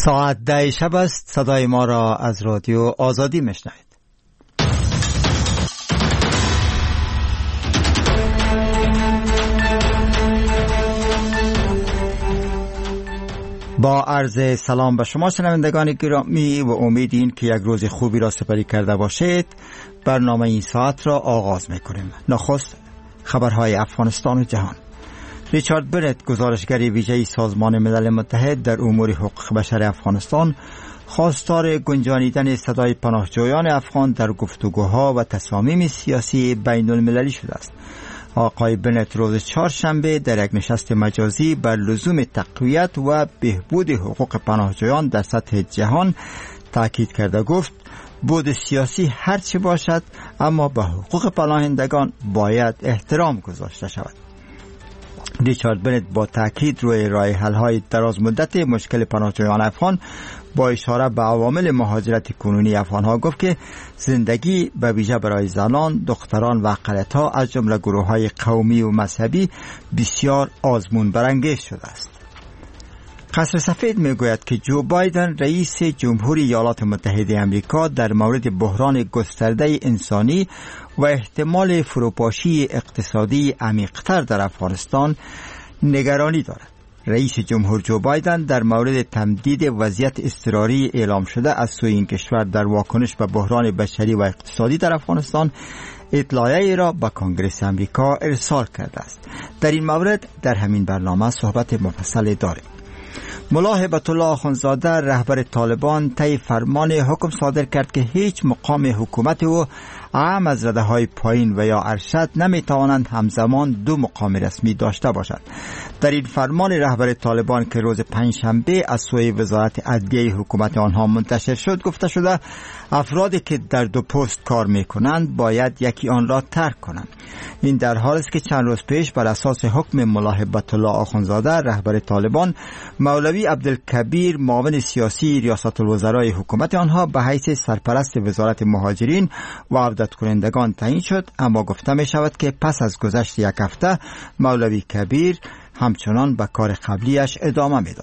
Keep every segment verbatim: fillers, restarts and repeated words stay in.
ساعت ده شب است. صدای ما را از رادیو آزادی میشنوید. با عرض سلام به شما شنوندگان گرامی و امیدین که یک روز خوبی را سپری کرده باشید. برنامه این ساعت را آغاز میکنیم. نخست خبرهای افغانستان و جهان. ریچارد برنت، گزارشگر ویژه سازمان ملل متحد در امور حقوق بشر افغانستان، خواستار گنجانیدن صدای پناهجویان افغان در گفتگوها و تصامیم سیاسی بین المللی شده است. آقای برنت روز چهارشنبه در یک نشست مجازی بر لزوم تقویت و بهبود حقوق پناهجویان در سطح جهان تاکید کرده گفت بود سیاسی هرچی باشد اما به حقوق پناهندگان باید احترام گذاشته شود. ریچارد برنت با تاکید روی راه حل های دراز مدت مشکل پناهجویان افغان با اشاره به عوامل مهاجرت کنونی افغان ها گفت که زندگی به ویژه برای زنان، دختران و اقلیت‌ها از جمله گروه‌های قومی و مذهبی بسیار آزمون برانگیز شده است. قصر سفید میگوید که جو بایدن رئیس جمهوری ایالات متحده آمریکا در مورد بحران گسترده انسانی و احتمال فروپاشی اقتصادی عمیق‌تر در افغانستان نگرانی دارد. رئیس جمهور جو بایدن در مورد تمدید وضعیت اضطراری اعلام شده از سوی این کشور در واکنش به بحران بشری و اقتصادی در افغانستان اطلاعیه‌ای را به کنگره آمریکا ارسال کرده است. در این مورد در همین برنامه صحبت مفصل داریم. ملا هیبت الله آخوندزاده رهبر طالبان طی فرمان حکم صادر کرد که هیچ مقام حکومت او اعم از رده‌های پایین و یا ارشد نمیتوانند همزمان دو مقام رسمی داشته باشند. در این فرمان رهبر طالبان که روز پنجشنبه از سوی وزارت عدلیه حکومت آنها منتشر شد گفته شده افرادی که در دو پست کار میکنند باید یکی آن را ترک کنند. این در حالی است که چند روز پیش بر اساس حکم ملا هیبت الله آخوندزاده رهبر طالبان مولوی عبدالکبیر معاون سیاسی ریاست الوزرای حکومت آنها به حیث سرپرست وزارت مهاجرین و عودت کنندگان تعیین شد، اما گفته می شود که پس از گذشت یک هفته مولوی کبیر همچنان به کار قبلیش ادامه میداد.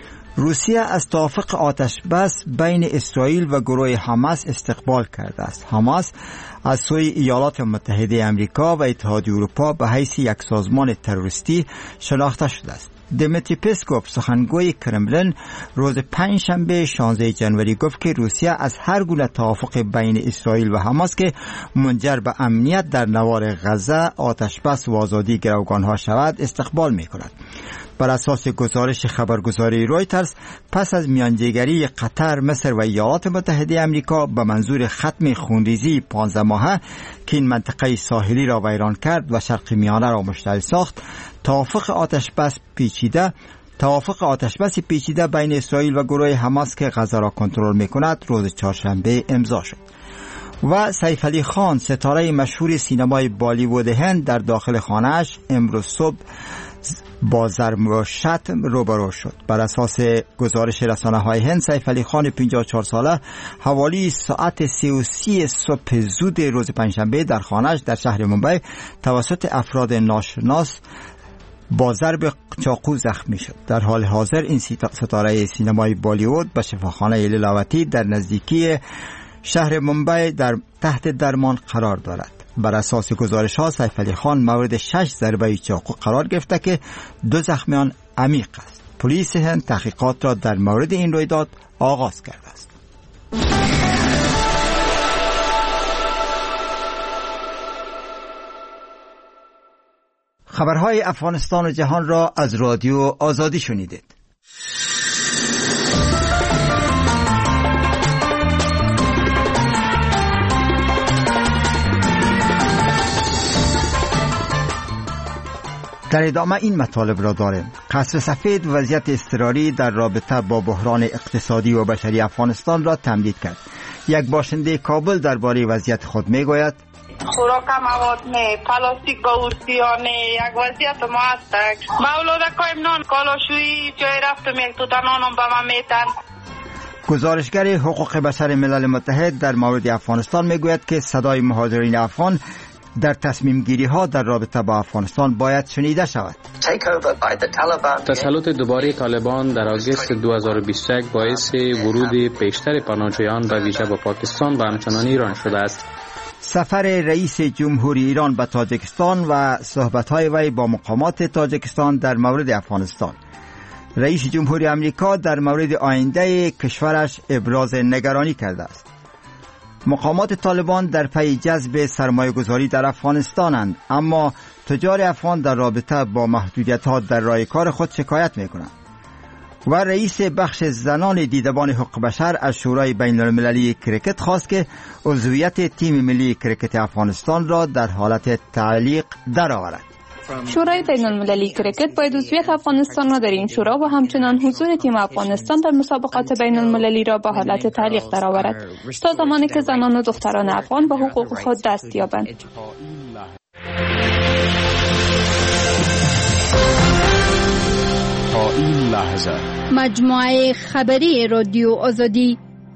روسیه از توافق آتش بس بین اسرائیل و گروه حماس استقبال کرده است. حماس از سوی ایالات متحده آمریکا و اتحادیه اروپا به حیث یک سازمان تروریستی شناخته شده است. دمیتری پسکوف سخنگوی کرملین روز پنجشنبه شانزده ژانویه گفت که روسیه از هر گونه توافق بین اسرائیل و حماس که منجر به امنیت در نوار غزه، آتش بس و آزادی گروگانها شود استقبال می‌کند. بر اساس گزارش خبرگزاری رویترز پس از میانجیگری قطر، مصر و ایالات متحده آمریکا به منظور ختم خونریزی پانزده ماهه که این منطقه ساحلی را ویران کرد و شرق میانه را مشتعل ساخت، توافق آتش بس پیچیده توافق آتش بس پیچیده بین اسرائیل و گروه حماس که غزه را کنترل می‌کند روز چهارشنبه امضا شد. و سیف علی خان، ستاره مشهور سینمای بالیوود هند، در داخل خانه‌اش امروز صبح با ضرب و شتم روبرو شد. بر اساس گزارش رسانه‌های هند، سیف علی خان پنجاه و چهار ساله حوالی ساعت سه و سی صبح زود روز پنجشنبه در خانه‌اش در شهر ممبئی توسط افراد ناشناس با ضرب چاقو زخمی شد. در حال حاضر این ستاره سینمای بالیوود به شفاخانه لیلاوتی در نزدیکی شهر ممبئی در تحت درمان قرار دارد. بر اساس گزارش ها سیف علی خان مورد شش ضربه چاقو قرار گرفته که دو زخمیان عمیق است. پلیس هند تحقیقات را در مورد این رویداد آغاز کرده است. خبرهای افغانستان و جهان را از رادیو آزادی شنیدید. در ادامه این مطالب را داریم. قصر سفید وضعیت اضطراری در رابطه با بحران اقتصادی و بشری افغانستان را تمدید کرد. یک باشنده کابل درباره وضعیت خود میگوید: خوراک مواد نه، پلاستیک با ارسیا نه، یک وضعیت معتک. مولوده کایم نان کالاشویی جای رفتم یک تو تنانم به من میتن. گزارشگر حقوق بشر ملل متحد در مورد افغانستان میگوید که صدای مهاجرین افغان در تصمیم گیری ها در رابطه با افغانستان باید شنیده شود. تسلط دوباره طالبان در آگوست دو هزار و بیست و یک باعث ورود بیشتر پناهجویان به ویژه به پاکستان و همچنان ایران شده است. سفر رئیس جمهوری ایران به تاجیکستان و صحبت‌های وی با مقامات تاجیکستان در مورد افغانستان. رئیس جمهوری آمریکا در مورد آینده کشورش ابراز نگرانی کرده است. مقامات طالبان در پی جذب سرمایه‌گذاری در افغانستانند، اما تجار افغان در رابطه با محدودیت‌ها در راه کار خود شکایت می‌کنند. و رئیس بخش زنان دیدبان حقوق بشر از شورای بین المللی کرکت خواست که عضویت تیم ملی کرکت افغانستان را در حالت تعلیق درآورد. شورای بین المللی کرکت باید عضویت افغانستان را در این شورا و همچنان حضور تیم افغانستان در مسابقات بین المللی را به حالت تعلیق درآورد تا زمانی که زنان و دختران افغان به حقوق خود دست یابند. تا این لحظه مجموعه خبری رادیو آزادی.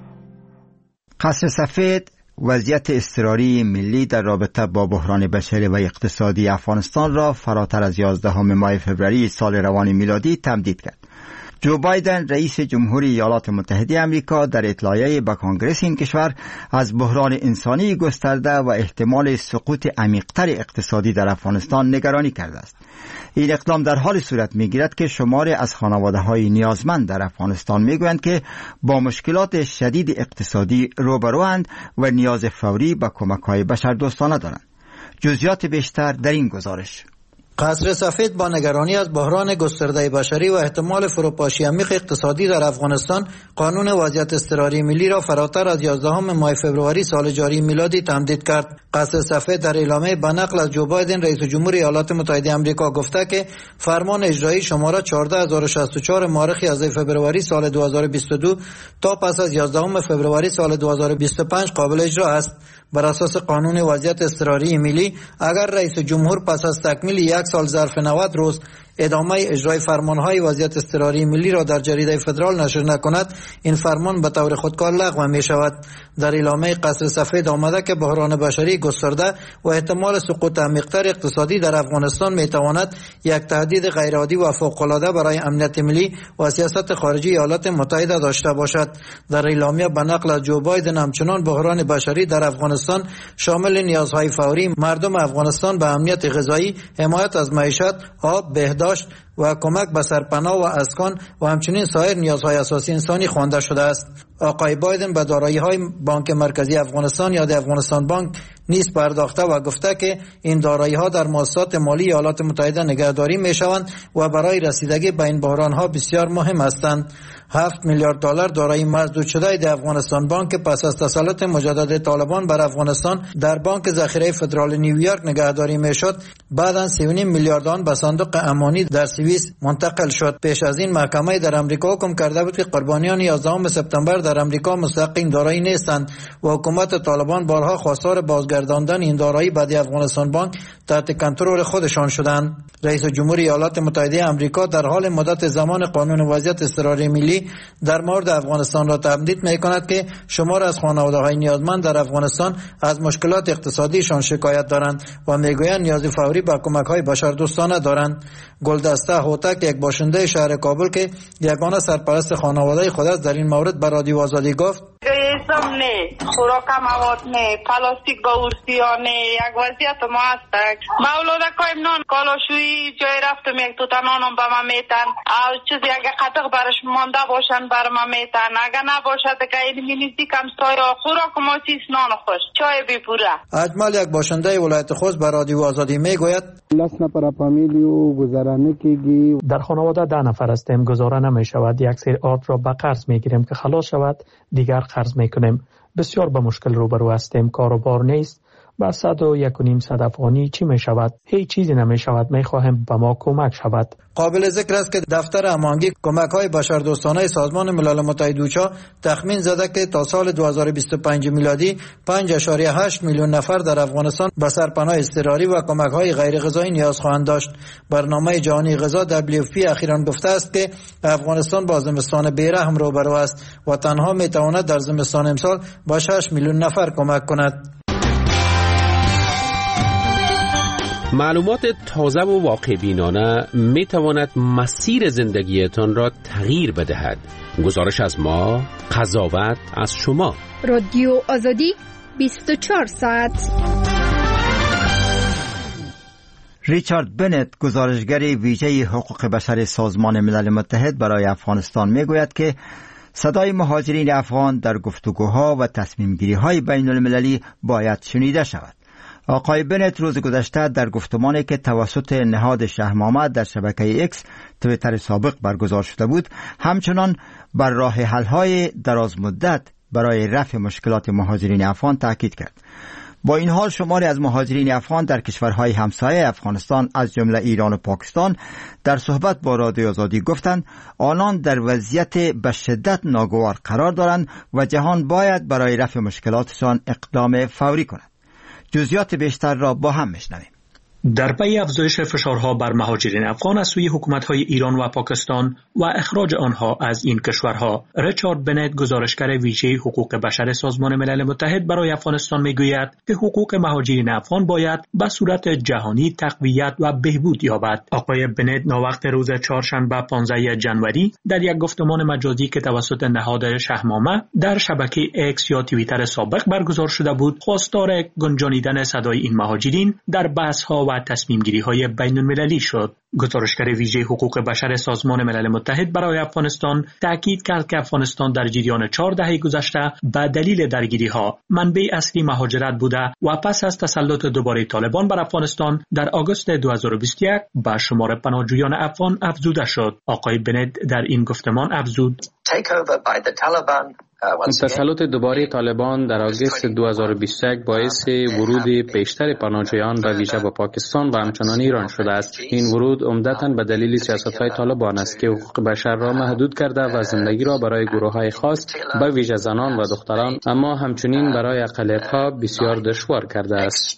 قصر سفید وضعیت اضطراری ملی در رابطه با بحران بشری و اقتصادی افغانستان را فراتر از یازدهم ماه فوریه سال روان میلادی تمدید کرد. جو بایدن رئیس جمهوری ایالات متحده آمریکا در اطلاعیه به کنگره این کشور از بحران انسانی گسترده و احتمال سقوط عمیق‌تر اقتصادی در افغانستان نگرانی کرده است. این اقدام در حال صورت می‌گیرد که شماری از خانواده‌های نیازمند در افغانستان می‌گویند که با مشکلات شدید اقتصادی روبروند و نیاز فوری به کمک‌های بشردوستانه دارند. جزئیات بیشتر در این گزارش. قصر سفید با نگرانی از بحران گسترده بشری و احتمال فروپاشی عمیق اقتصادی در افغانستان قانون وضعیت اضطراری ملی را فراتر از یازدهم ماه فوریه سال جاری میلادی تمدید کرد. قصر سفید در اعلامیه به نقل از جو بایدن رئیس جمهور ایالات متحده آمریکا گفته که فرمان اجرایی شماره چهارده هزار و شصت و چهار مورخ یازده فوریه سال دو هزار و بیست و دو تا پس از یازدهم فوریه سال دو هزار و بیست و پنج قابل اجرا است. بر اساس قانون وضعیت اضطراری ملی، اگر رئیس جمهور پس از تکمیل یک سال ظرف نود روز ادامه اجرای فرمانهای وضعیت اضطراری ملی را در جریده فدرال نشر نکند، این فرمان به طور خودکار لغو می شود. در اعلامیه قصر سفید آمده که بحران بشری گسترده و احتمال سقوط عمیق‌تر اقتصادی در افغانستان می تواند یک تهدید غیرعادی و فوق‌العاده برای امنیت ملی و سیاست خارجی ایالات متحده داشته باشد. در اعلامیه به نقل از جو بایدن همچنان بحران بشری در افغانستان شامل نیازهای فوری مردم افغانستان به امنیت غذایی، حمایت از معیشت، آب، بهداشت و کمک به سرپناه و اسکان و همچنین سایر نیازهای اساسی انسانی خوانده شده است. آقای بایدن به دارایی‌های بانک مرکزی افغانستان یا افغانستان بانک نیز پرداخته و گفته که این دارایی‌ها در مؤسسات مالی ایالات متحده نگهداری می‌شوند و برای رسیدگی به این بحران‌ها بسیار مهم هستند. هفت میلیارد دلار دارایی مسدود شده در افغانستان بانک پس از تسلط مجدد طالبان بر افغانستان در بانک ذخیره فدرال نیویورک نگهداری میشد، بعداً سی و نیم میلیارد آن به صندوق امانی در سوئیس منتقل شد. پیش از این محکمه در آمریکا حکم کرده بود که قربانیان یازدهم سپتامبر در آمریکا مستحق این دارایی نیستند و حکومت طالبان بارها خواستار بازگرداندن این دارایی به افغانستان بانک تحت کنترل خودشان شدند. رئیس جمهور ایالات متحده آمریکا در حال مدت زمان قانون وضعیت اضطراری ملی در مورد افغانستان را تمدید می‌کند که شمار از خانواده‌های نیازمند در افغانستان از مشکلات اقتصادیشان شکایت دارند و میگویند نیاز فوری به کمک‌های بشردوستانه دارند. گلدسته هوتک، یک باشنده شهر کابل که یگانه سرپرست خانواده خود است، در این مورد به رادیو آزادی گفت: اسم نه، خوراک مواد نه، پلاستیک با ورسیا نه، یک وضعیت ما هستک. مولوده کایم نان کالاشویی جای رفتم یک توتا نانم به ما میتن، او چیزی اگه قطق برش مانده باشن بر ما میتن، اگه نباشد که این مینیزی کم سایا خوراک ما چیز نان خوش چای بی پوره. اجمل، یک باشنده ولایت خوست به رادیو آزادی میگوید: در خانواده ده نفر هستیم، گزاره نمی شود. یک سری آرد را به قرض می گیریم که خلاص شود دیگر قرض می کنیم. بسیار به مشکل روبرو هستیم، کار و بار نیست. با صد و یک و نیم صد افغانی چی می شود؟ هیچ چیزی نمی شود. می خواهیم به ما کمک شود. قابل ذکر است که دفتر هماهنگی کمک‌های بشردوستانه سازمان ملل متحد اوچا تخمین زده که تا سال دو هزار و بیست و پنج میلادی پنج ممیز هشت میلیون نفر در افغانستان به سرپناه اضطراری و کمک‌های غیر غذایی نیاز خواهند داشت. برنامه جهانی غذا دبلیو اف پی اخیراً گفته است که افغانستان با زمستان بی‌رحم روبرو است و تنها می‌تواند در زمستان امسال با شش میلیون نفر کمک کند. معلومات تازه و واقع بینانه می تواند مسیر زندگیتان را تغییر بدهد. گزارش از ما، قضاوت از شما. رادیو آزادی بیست و چهار ساعت. ریچارد بنت، گزارشگر ویژه حقوق بشر سازمان ملل متحد برای افغانستان، می گوید که صدای مهاجرین افغان در گفتگوها و تصمیم گیری های بین المللی باید شنیده شود. آقای بنت روز گذشته در گفتمانی که توسط نهاد شهرنامه در شبکه اکس توییتر سابق برگزار شده بود، همچنان بر راه حل های دراز مدت برای رفع مشکلات مهاجرین افغان تاکید کرد. با این حال شماری از مهاجرین افغان در کشورهای همسایه افغانستان از جمله ایران و پاکستان در صحبت با رادیو آزادی گفتند آنان در وضعیت به شدت ناگوار قرار دارند و جهان باید برای رفع مشکلاتشان اقدام فوری کند. جزئیات بیشتر را با هم میشنویم. در پی افزایش فشارها بر مهاجرین افغان از سوی حکومت‌های ایران و پاکستان و اخراج آنها از این کشورها، ریچارد بنت، گزارشگر ویژه حقوق بشر سازمان ملل متحد برای افغانستان میگوید که حقوق مهاجرین افغان باید به صورت جهانی تقویت و بهبود یابد. آقای بنت ناوقت روز چهارشنبه پانزده ژانویه در یک گفتمان مجازی که توسط نهاد شهرنامه در شبکه اکس یا توییتر سابق برگزار شده بود، خواستار گنجانیدن صدای این مهاجرین در بحث‌ها و تصمیم گیری های بین المللی شد. گزارشگر ویژه حقوق بشر سازمان ملل متحد برای افغانستان تاکید کرد که افغانستان در جریان چهار دهه گذشته به دلیل درگیری ها منبع اصلی مهاجرت بوده و پس از تسلط دوباره طالبان بر افغانستان در آگوست دو هزار و بیست و یک به شمار پناهجویان افغان افزوده شد. آقای بنت در این گفتمان افزود: تسلط دوباره طالبان در آگوست دو هزار و بیست و یک باعث ورود بیشتر پناهجویان به ویژه به پاکستان و همچنان ایران شده است. این ورود عمدتاً به دلیل سیاست‌های طالبان است که حقوق بشر را محدود کرده و زندگی را برای گروه‌های خاص به ویژه زنان و دختران، اما همچنین برای اقلیت‌ها بسیار دشوار کرده است.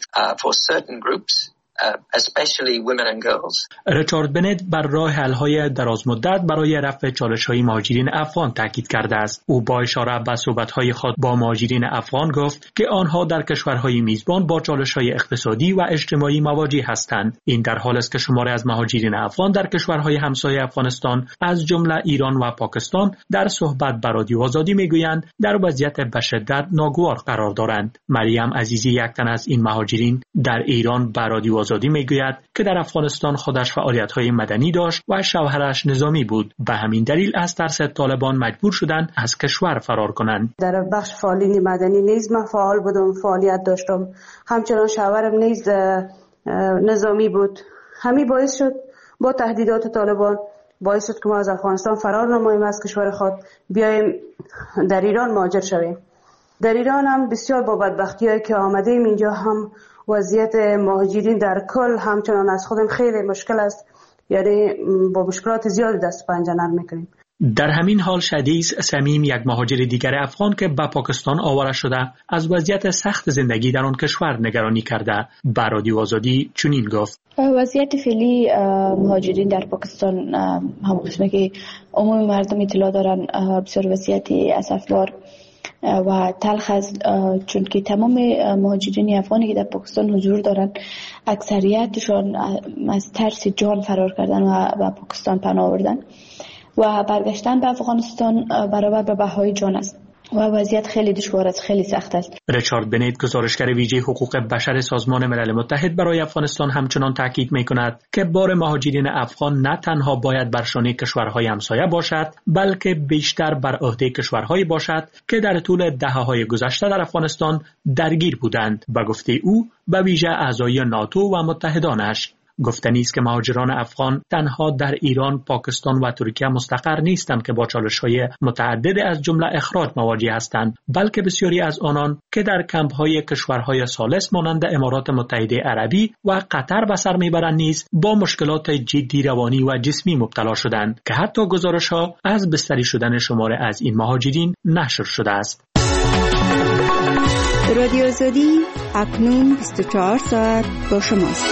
ریچارد بنت بر راه حل‌های درازمدت برای رفع چالش‌های مهاجرین افغان تاکید کرده است. او با اشاره به صحبت‌های خود با مهاجرین افغان گفت که آنها در کشورهای میزبان با چالش‌های اقتصادی و اجتماعی مواجه هستند. این در حالی است که شماری از مهاجرین افغان در کشورهای همسایه افغانستان از جمله ایران و پاکستان در صحبت با رادیو آزادی میگویند در وضعیت به شدت ناگوار قرار دارند. مریم عزیزی، یک تن از این مهاجرین، در ایران با رادیو آزادی میگوید که در افغانستان خودش فعالیت‌های مدنی داشت و شوهرش نظامی بود. به همین دلیل از ترس طالبان مجبور شدند از کشور فرار کنند. در بخش فعالیت مدنی نیز من فعال بودم، فعالیت داشتم. همچنان شوهرم نیز نظامی بود. همین باعث شد با تهدیدات طالبان باعث شد که ما از افغانستان فرار نماییم، از کشور خود بیایم در ایران مهاجر شویم. در ایران هم بسیار با بدبختی‌هایی که آمدیم اینجا هم وضعیت مهاجرین در کل همچنان از خودم خیلی مشکل است، یعنی با مشکلات زیادی دست پنجه نرم میکنیم. در همین حال شدیس سمیم، یک مهاجر دیگر افغان که به پاکستان آواره شده، از وضعیت سخت زندگی در آن کشور نگرانی کرده. به رادیو آزادی چنین گفت: وضعیت فعلی مهاجرین در پاکستان هم قسمه که عموم مردم اطلاع دارن بسیار وضعیت اسفبار و تلخ است، چون که تمام مهاجرین افغانی که در پاکستان حضور دارند اکثریتشان از ترس جان فرار کردن و به پاکستان پناه آوردن و برگشتن به افغانستان برابر به بهای جان است و وضعیت خیلی دشوار است، خیلی سخت است. ریچارد بنت، گزارشگر ویژه حقوق بشر سازمان ملل متحد برای افغانستان، همچنان تاکید می‌کند که بار مهاجرین افغان نه تنها باید بر شانه کشورهای همسایه باشد، بلکه بیشتر بر عهده کشورهایی باشد که در طول دهه‌های گذشته در افغانستان درگیر بودند. به گفته او، به ویژه اعضای ناتو و متحدانش. گفتنی است که مهاجران افغان تنها در ایران، پاکستان و ترکیه مستقر نیستند که با چالش‌های متعدد از جمله اخراج مواجه هستند، بلکه بسیاری از آنان که در کمپ‌های کشورهای ثالث مانند امارات متحده عربی و قطر به سر میبرند نیز با مشکلات جدی روانی و جسمی مبتلا شدند که حتی گزارش‌ها از بستری شدن شماره از این مهاجرین نشر شده است. رادیو آزادی اکنون بیست و چهار ساعت با شماست.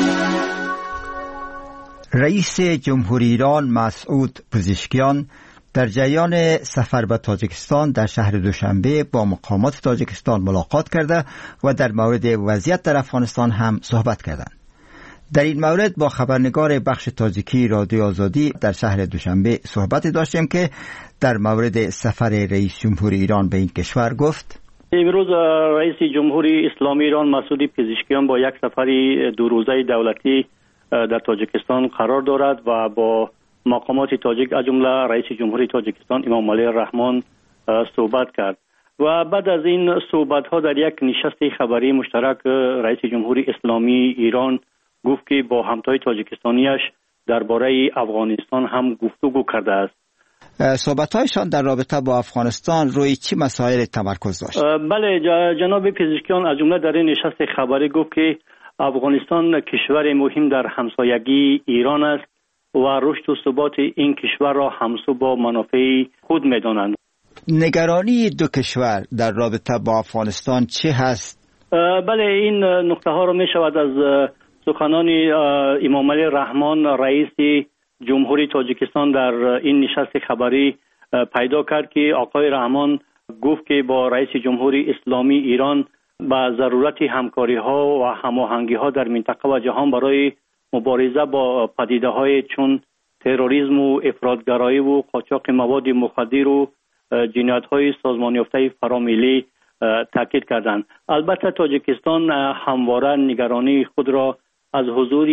رئیس جمهوری ایران مسعود پزشکیان در جریان سفر به تاجیکستان در شهر دوشنبه با مقامات تاجیکستان ملاقات کرده و در مورد وضعیت در افغانستان هم صحبت کردند. در این مورد با خبرنگار بخش تاجیکی رادیو آزادی در شهر دوشنبه صحبت داشتیم که در مورد سفر رئیس جمهوری ایران به این کشور گفت: امروز رئیس جمهوری اسلامی ایران مسعود پزشکیان با یک سفری دو روزه دولتی در تاجیکستان قرار دارد و با مقامات تاجیک از جمله رئیس جمهوری تاجیکستان امام علی رحمان صحبت کرد و بعد از این صحبت ها در یک نشست خبری مشترک رئیس جمهوری اسلامی ایران گفت که با همتای تاجیکستانیش درباره افغانستان هم گفتگو کرده است. صحبت‌هایشان در رابطه با افغانستان روی چه مسائل تمرکز داشت؟ بله، جناب پزشکیان از جمله در این نشست خبری گفت که افغانستان کشور مهم در همسایگی ایران است و رشد و ثبات این کشور را همسو با منافع خود می‌دانند. نگرانی دو کشور در رابطه با افغانستان چه هست؟ بله، این نکته ها را می شود از سخنان امام علی رحمان رئیس جمهوری تاجیکستان در این نشست خبری پیدا کرد که آقای رحمان گفت که با رئیس جمهوری اسلامی ایران با ضرورت همکاری ها و هماهنگی ها در منطقه و جهان برای مبارزه با پدیده های چون تروریسم و افراطگرایی و قاچاق مواد مخدر و جنایت های سازمان یافته فراملی تاکید کردند. البته تاجیکستان همواره نگرانی خود را از حضور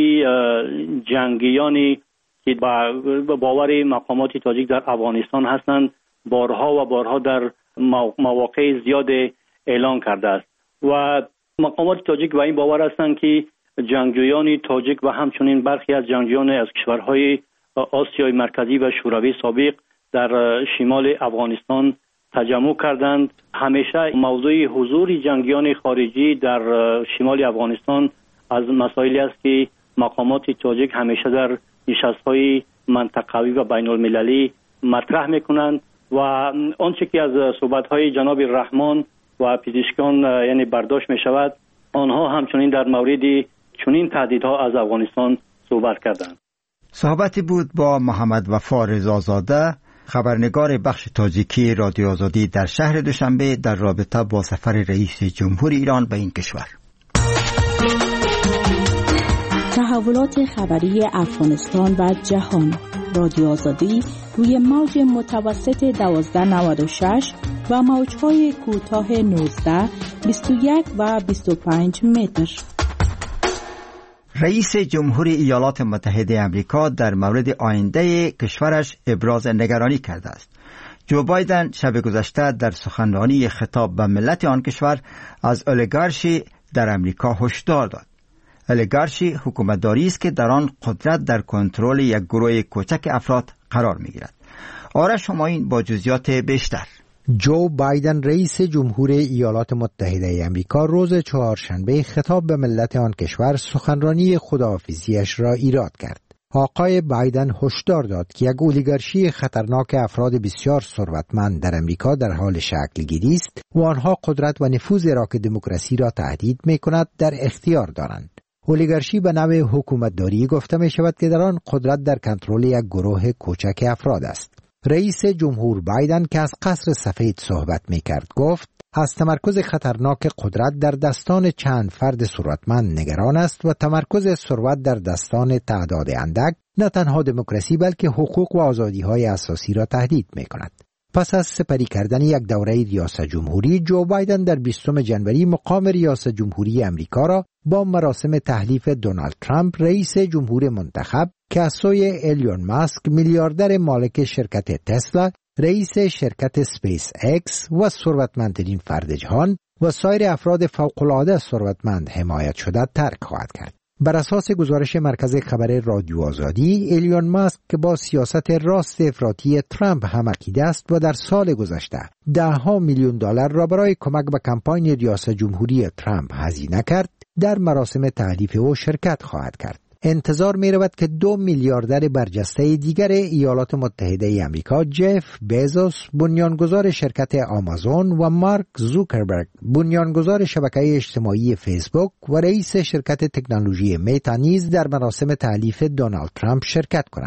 جنگیانی که با باور مقامات تاجیک در افغانستان هستند بارها و بارها در مواقع زیاد اعلان کرده است و مقامات تاجیک به این باور هستند که جنگجویان تاجیک و همچنین برخی از جنگجویان از کشورهای آسیای مرکزی و شوروی سابق در شمال افغانستان تجمع کردند. همیشه موضوع حضور جنگیان خارجی در شمال افغانستان از مسائلی است که مقامات تاجیک همیشه در نشست‌های منطقوی و بین المللی مطرح میکنند و آنچه که از صحبت‌های جناب رحمان و پزشکان یعنی برداشت می شود، آنها همچنین در مورد چنین تهدیدها از افغانستان صحبت کردند. صحبتی بود با محمد وفا رضازاده، خبرنگار بخش تاجیکی رادیو آزادی در شهر دوشنبه در رابطه با سفر رئیس جمهوری ایران به این کشور. تحولات خبری افغانستان و جهان. رادیو آزادی روی موج متوسط دوازده نود و شش و موج‌های کوتاه نوزده، بیست و یک و بیست و پنج متر. رئیس جمهوری ایالات متحده آمریکا در مورد آینده کشورش ابراز نگرانی کرده است. جو بایدن شب گذشته در سخنرانی خطاب به ملت آن کشور از اولیگارشی در آمریکا هشدار داد. اولیگارشی حکومتداری است که در آن قدرت در کنترل یک گروه کوچک افراد قرار می‌گیرد. آرش همایون با جزئیات بیشتر. جو بایدن رئیس جمهوری ایالات متحده آمریکا روز چهارشنبه خطاب به ملت آن کشور سخنرانی خداحافظیش را ایراد کرد. آقای بایدن هشدار داد که یک اولیگارشی خطرناک افراد بسیار ثروتمند در آمریکا در حال شکل گیری است و آنها قدرت و نفوذ راک دموکراسی را تهدید می‌کند در اختیار دارند. اولیگارشی به نوع حکومتداری گفته می شود که در آن قدرت در کنترل یک گروه کوچک افراد است. رئیس جمهور بایدن که از قصر سفید صحبت می کرد گفت از تمرکز خطرناک قدرت در دستان چند فرد ثروتمند نگران است و تمرکز ثروت در دستان تعداد اندک نه تنها دموکراسی بلکه حقوق و آزادی‌های اساسی را تهدید می کند. پس از سپری کردن یک دوره ریاست جمهوری، جو بایدن در بیستم ژانویه مقام ریاست جمهوری امریکا را با مراسم تحلیف دونالد ترامپ رئیس جمهور منتخب که از سوی ایلون ماسک میلیاردر مالک شرکت تسلا، رئیس شرکت سپیس اکس و ثروتمندترین فرد جهان و سایر افراد فوق‌العاده ثروتمند حمایت شده ترک خواهد کرد. بر اساس گزارش مرکز خبر رادیو آزادی، ایلون ماسک که با سیاست راست افراطی ترامپ هم عقیده است و در سال گذشته ده ها میلیون دلار را برای کمک به کمپاین ریاست جمهوری ترامپ هزینه کرد، در مراسم تحلیف او شرکت خواهد کرد. انتظار می رود که دو میلیاردر برجسته دیگر ایالات متحده آمریکا، جف بیزوس بنیانگذار شرکت آمازون و مارک زوکربرگ بنیانگذار شبکه اجتماعی فیسبوک و رئیس شرکت تکنولوژی میتا نیز در مراسم تحلیف دونالد ترامپ شرکت کنند.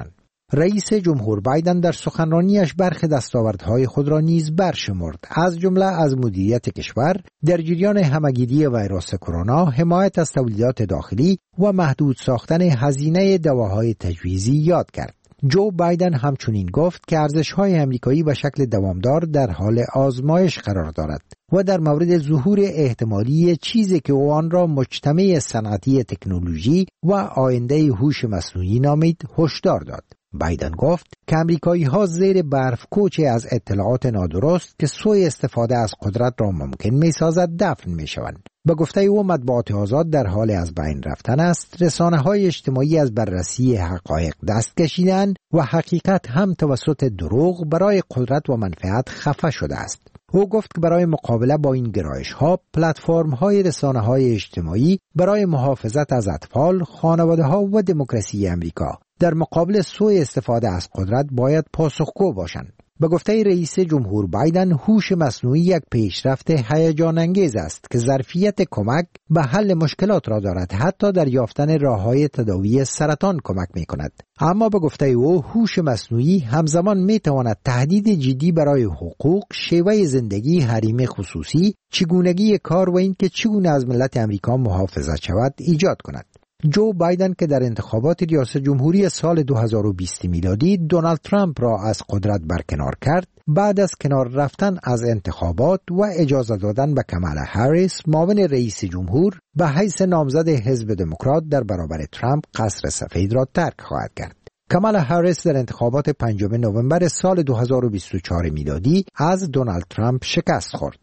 رئیس جمهور بایدن در سخنرانیش برخی دستاوردهای خود را نیز برشمرد، از جمله از مدیریت کشور در جریان همه‌گیری ویروس کرونا، حمایت از تولیدات داخلی و محدود ساختن هزینه دواهای تجویزی یاد کرد. جو بایدن همچنین گفت که ارزش‌های آمریکایی به شکل دوامدار در حال آزمایش قرار دارد و در مورد ظهور احتمالی چیزی که او آن را مجتمع صنعتی تکنولوژی و آینده هوش مصنوعی نامید هشدار داد. بایدن گفت که آمریکایی‌ها زیر برف کوچی از اطلاعات نادرست که سوء استفاده از قدرت را ممکن می‌سازد دفن می‌شوند. به گفته او مطبوعات آزاد در حال از بین رفتن است، رسانه‌های اجتماعی از بررسی حقایق دست کشیدند و حقیقت هم توسط دروغ برای قدرت و منفعت خفه شده است. او گفت که برای مقابله با این گرایش‌ها، پلتفرم‌های رسانه‌های اجتماعی برای محافظت از اطفال، خانواده‌ها و دموکراسی آمریکا در مقابل سوء استفاده از قدرت باید پاسخگو باشند. به گفته رئیس جمهور بایدن، هوش مصنوعی یک پیشرفت هیجان انگیز است که ظرفیت کمک به حل مشکلات را دارد، حتی در یافتن راه‌های تداوی سرطان کمک می‌کند. اما به گفته او، هوش مصنوعی همزمان می‌تواند تهدید جدی برای حقوق، شیوه زندگی، حریم خصوصی، چگونگی کار و اینکه چگونه از ملت آمریکا محافظت شود ایجاد کند. جو بایدن که در انتخابات ریاست جمهوری سال دو هزار و بیست میلادی دونالد ترامپ را از قدرت برکنار کرد، بعد از کنار رفتن از انتخابات و اجازه دادن به کامالا هریس معاون رئیس جمهور به حیث نامزد حزب دموکرات در برابر ترامپ، قصر سفید را ترک خواهد کرد. کامالا هریس در انتخابات پنجم نوامبر سال دو هزار و بیست و چهار میلادی از دونالد ترامپ شکست خورد.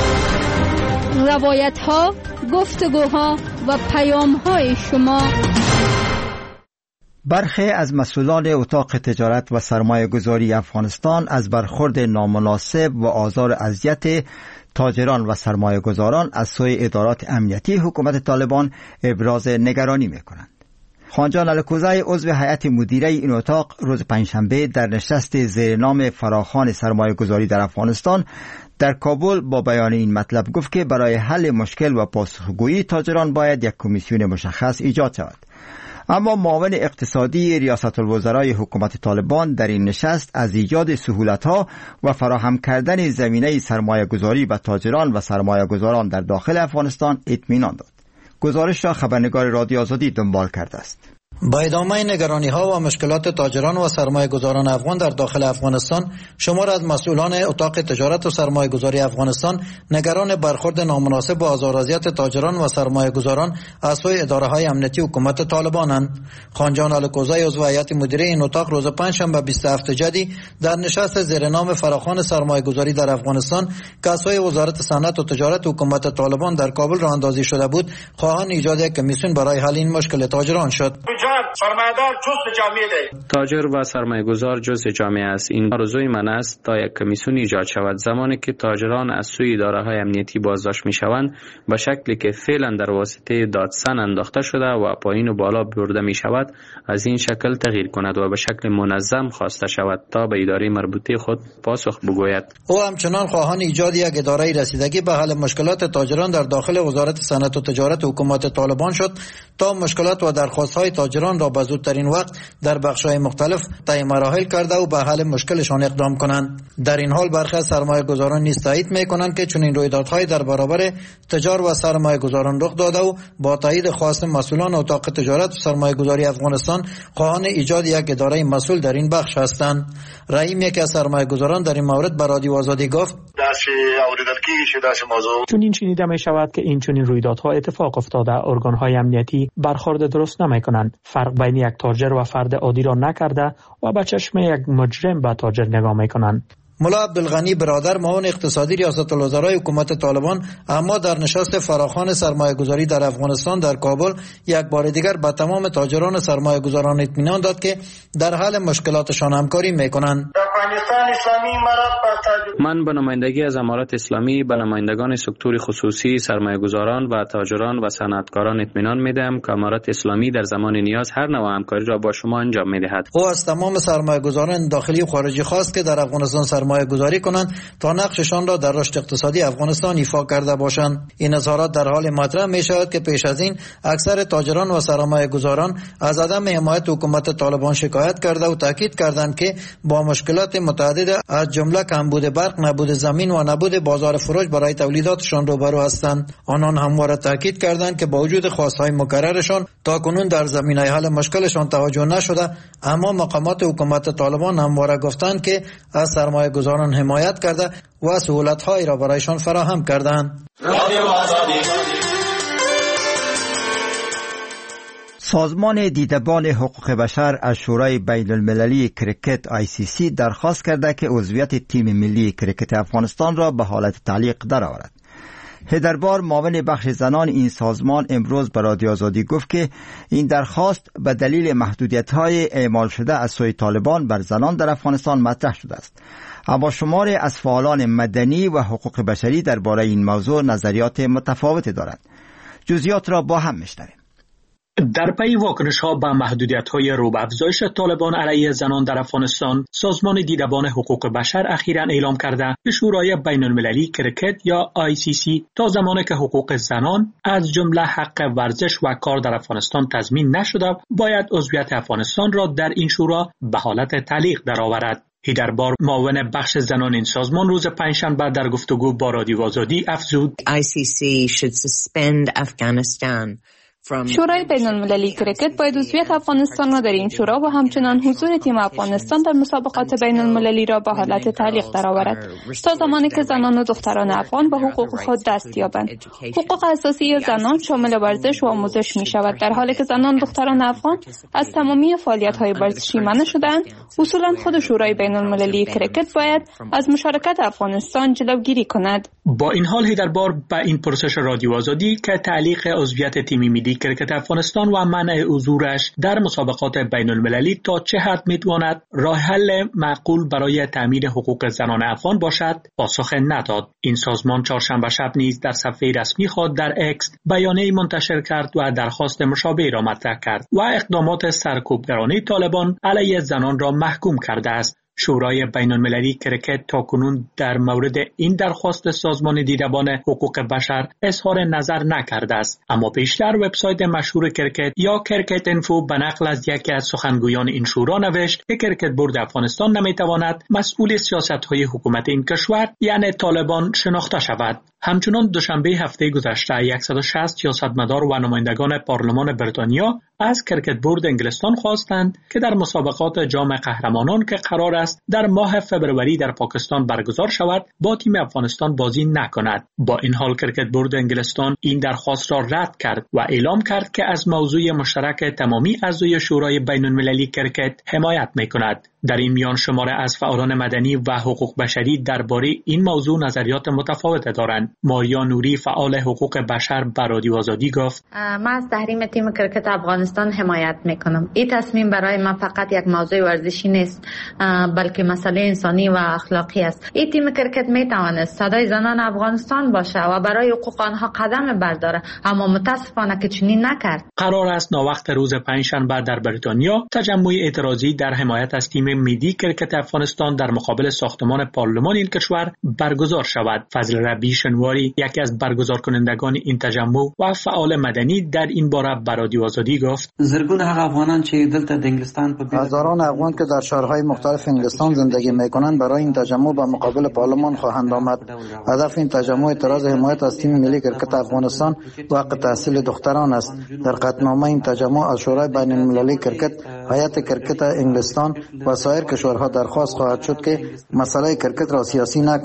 روایت ها، گفتگوها و پیام های شما. برخی از مسئولان اتاق تجارت و سرمایه گذاری افغانستان از برخورد نامناسب و آزار و اذیت تاجران و سرمایه گذاران از سوی ادارات امنیتی حکومت طالبان ابراز نگرانی می کنند. خانجان الکوزای عضو هیئت مدیره این اتاق روز پنجشنبه در نشست زیر نام فراخوان سرمایه گذاری در افغانستان در کابل با بیان این مطلب گفت که برای حل مشکل و پاسخگویی تاجران باید یک کمیسیون مشخص ایجاد شود. اما معاون اقتصادی ریاست الوزرای حکومت طالبان در این نشست از ایجاد سهولت‌ها و فراهم کردن زمینه سرمایه گذاری و تاجران و سرمایه گذاران در داخل افغانستان اطمینان داد. گزارش را خبرنگار رادیو آزادی دنبال کرده است. با ادامه نگرانی ها و مشکلات تاجران و سرمایه گذاران افغان در داخل افغانستان، شمار از مسئولان اتاق تجارت و سرمایه گذاری افغانستان نگران برخورد نامناسب و آزار و اذیت تاجران و سرمایه گذاران از سوی اداره های امنیتی حکومت طالبانند. خانجان الکوزای عضو هیئت مدیره این اتاق روز پنجشنبه بیست و هفتم جدی در نشست زیر نام فراخوان سرمایه گذاری در افغانستان که از سوی وزارت صنعت و تجارت حکومت طالبان در کابل راه اندازی شده بود، خواهان ایجاد یک کمیسیون برای حل این مشکل تاجران شد. سرمایه‌دار جزء جامعه است. تاجر و سرمایه‌گذار جزء جامعه است. این آرزوی من است تا یک کمیسیون ایجاد شود. زمانی که تاجران از سوی اداره‌های امنیتی بازداشت می‌شوند، به شکلی که فعلا در واسطه دادسن انداخته شده و پایین و بالا برده می‌شود، از این شکل تغییر کند و به شکل منظم خواسته شود تا به اداره مربوطه خود پاسخ بگوید. او همچنان خواهان ایجاد یک اداره رسیدگی به حل مشکلات تاجران در داخل وزارت صنعت و تجارت حکومت طالبان شد تا مشکلات و درخواست‌های تاجران را به زودترین وقت در بخش‌های مختلف طی مراحل کرده و به حل مشکلشان اقدام کنند. در این حال برخی از سرمایه‌گذاران نیز تایید می‌کنند که چنین رویدادهای در برابر تجار و سرمایه‌گذاران رخ داده و با تایید خواست مسئولان اتاق تجارت و سرمایه‌گذاری افغانستان خواهان ایجاد یک اداره مسئول در این بخش هستند. رحیم، یکی از سرمایه‌گذاران، در این مورد به رادیو آزادی گفت: داش اوریدل کیږي داش موضوع چون این شنیده می شود که این چنین رویدادها اتفاق افتاده، ارگان‌های امنیتی برخورد درست نمی‌کنند، فرق بین یک تاجر و فرد عادی را نکرده و به چشم یک مجرم به تاجر نگاه می‌کنند. ملا عبدالغنی برادر، معاون اقتصادی ریاست الوزرای حکومت طالبان، اما در نشست فراخوان سرمایه گذاری در افغانستان در کابل یک بار دیگر به تمام تاجران سرمایه گذاران اطمینان داد که در حل مشکلاتشان همکاری میکنند. در افغانستان اسلامی امارات من به نمایندگی از امارات اسلامی به نمایندگان سکتور خصوصی، سرمایه‌گذاران و تاجران و صنعتکاران اطمینان میدهم که امارات اسلامی در زمان نیاز هر نوع همکاری را با شما انجام میدهد. او از تمام سرمایه‌گذاران داخلی و خارجی خواست که در افغانستان سرمایه‌گذاری کنند تا نقششان را در رشد اقتصادی افغانستان ایفا کرده باشند. این اظهارات در حال مطرح می شود که پیش از این اکثر تاجران و سرمایه‌گذاران از عدم حمایت حکومت طالبان شکایت کرده و تاکید کردند که با مشکلات متعدد از جمله کمبود برق، نبود زمین و نبود بازار فروش برای تولیداتشان روبرو هستند. آنان همواره تاکید کردند که با وجود خواستهای مکررشان تاکنون در زمینه حل مشکلشان توجه نشده، اما مقامات حکومت طالبان همواره گفتند که از سرمایه‌گذاران حمایت کرده و سهولت‌هایی را برایشان فراهم کردند. سازمان دیدبان حقوق بشر از شورای بین المللی کرکت آی سی سی درخواست کرده که عضویت تیم ملی کرکت افغانستان را به حالت تعلیق درآورد. هیدربار معاون بخش زنان این سازمان امروز به رادیو آزادی گفت که این درخواست به دلیل محدودیت‌های اعمال شده از سوی طالبان بر زنان در افغانستان مطرح شده است. اما شماری از فعالان مدنی و حقوق بشری درباره این موضوع نظریات متفاوتی دارند. جزئیات را با هم میشنویم. در پی واکنش‌ها به محدودیت‌های رو به افزایش طالبان علیه زنان در افغانستان، سازمان دیدبان حقوق بشر اخیراً اعلام کرده که شورای بین‌المللی کرکت یا آی سی سی تا زمانی که حقوق زنان از جمله حق ورزش و کار در افغانستان تضمین نشده، باید عضویت افغانستان را در این شورا به حالت تعلیق درآورد. هیدربار معاون بخش زنان این سازمان روز پنجشنبه در گفتگو با رادیو آزادی افزود آی سی سی should suspend Afghanistan. شورای بین المللی کرکت باید عضویت افغانستان را در این شورا و همچنان حضور تیم افغانستان در مسابقات بین المللی را به حالت تعلیق درآورد تا زمانی که زنان و دختران افغان به حقوق خود دست یابند. حقوق اساسی زنان شامل ورزش و آموزش می شود، در حالی که زنان و دختران افغان از تمامی فعالیت های ورزشی منع شدند. اصولا خود شورای بین المللی کرکت باید از مشارکت افغانستان جلوگیری کند. با این حال هیدربار به این پرسش رادیو آزادی که تعلیق عضویت تیم ملی کرکت افغانستان و منع حضورش در مسابقات بین المللی تا چه حد میتواند راه حل معقول برای تامین حقوق زنان افغان باشد پاسخ نداد. این سازمان چهارشنبه شب نیز در صفحه رسمی خود در اکس بیانیه‌ای منتشر کرد و درخواست مشابه را مطرح کرد و اقدامات سرکوبگرانه طالبان علیه زنان را محکوم کرده است. شورای بین المللی کرکت تاکنون در مورد این درخواست سازمان دیدبان حقوق بشر اظهار نظر نکرده است، اما بیشتر وبسایت مشهور کرکت یا کرکت انفو به نقل از یکی از سخنگویان این شورا نوشت که کرکت بورد افغانستان نمیتواند مسئول سیاست‌های حکومت این کشور یعنی طالبان شناخته شود. همچنان دوشنبه هفته گذشته صد و شصت سیاستمدار و نمایندگان پارلمان بریتانیا از کرکت بورد انگلستان خواستند که در مسابقات جام قهرمانان که قرار است در ماه فبروری در پاکستان برگزار شود با تیم افغانستان بازی نکند. با این حال کرکت بورد انگلستان این درخواست را رد کرد و اعلام کرد که از موضوع مشترک تمامی اعضای شورای بین المللی کرکت حمایت میکند. در این میان شماره از فعالان مدنی و حقوق بشری درباره این موضوع نظریات متفاوت دارند. ماریا نوری فعال حقوق بشر به رادیو آزادی گفت من از تحریم تیم کرکت افغانستان حمایت میکنم. این تصمیم برای من فقط یک موضوع ورزشی نیست بلکه مسئله انسانی و اخلاقی است. این تیم کرکت میتوانست صدای زنان افغانستان باشه و برای حقوق آنها قدم برداره، اما متاسفانه که چنین نکرد. قرار است ناوقت روز پنجشنبه در بریتانیا تجمع اعتراضی در حمایت از تیم ملی کرکت افغانستان در مقابل ساختمان پارلمان این کشور برگزار شود. فضل ربی شنواری یکی از برگزار کنندگان این تجمع و فعال مدنی در این باره به رادیو آزادی گفت زرگون هغه افغانان چې دلته د انګلستان په هزاران افغان که در شهرهای مختلف انگلستان زندگی میکنند برای این تجمع به مقابل پارلمان خواهند آمد. هدف این تجمع اعتراض حمایت از تیم ملی کرکت افغانستان و حق تحصیل دختران است. در قطعنامه این تجمع از شورای بین المللی کرکت، هیئت کرکت انگلستان و سایر کشورها درخواست خواهد شد که مسئله کرکت را سیاسی نکنند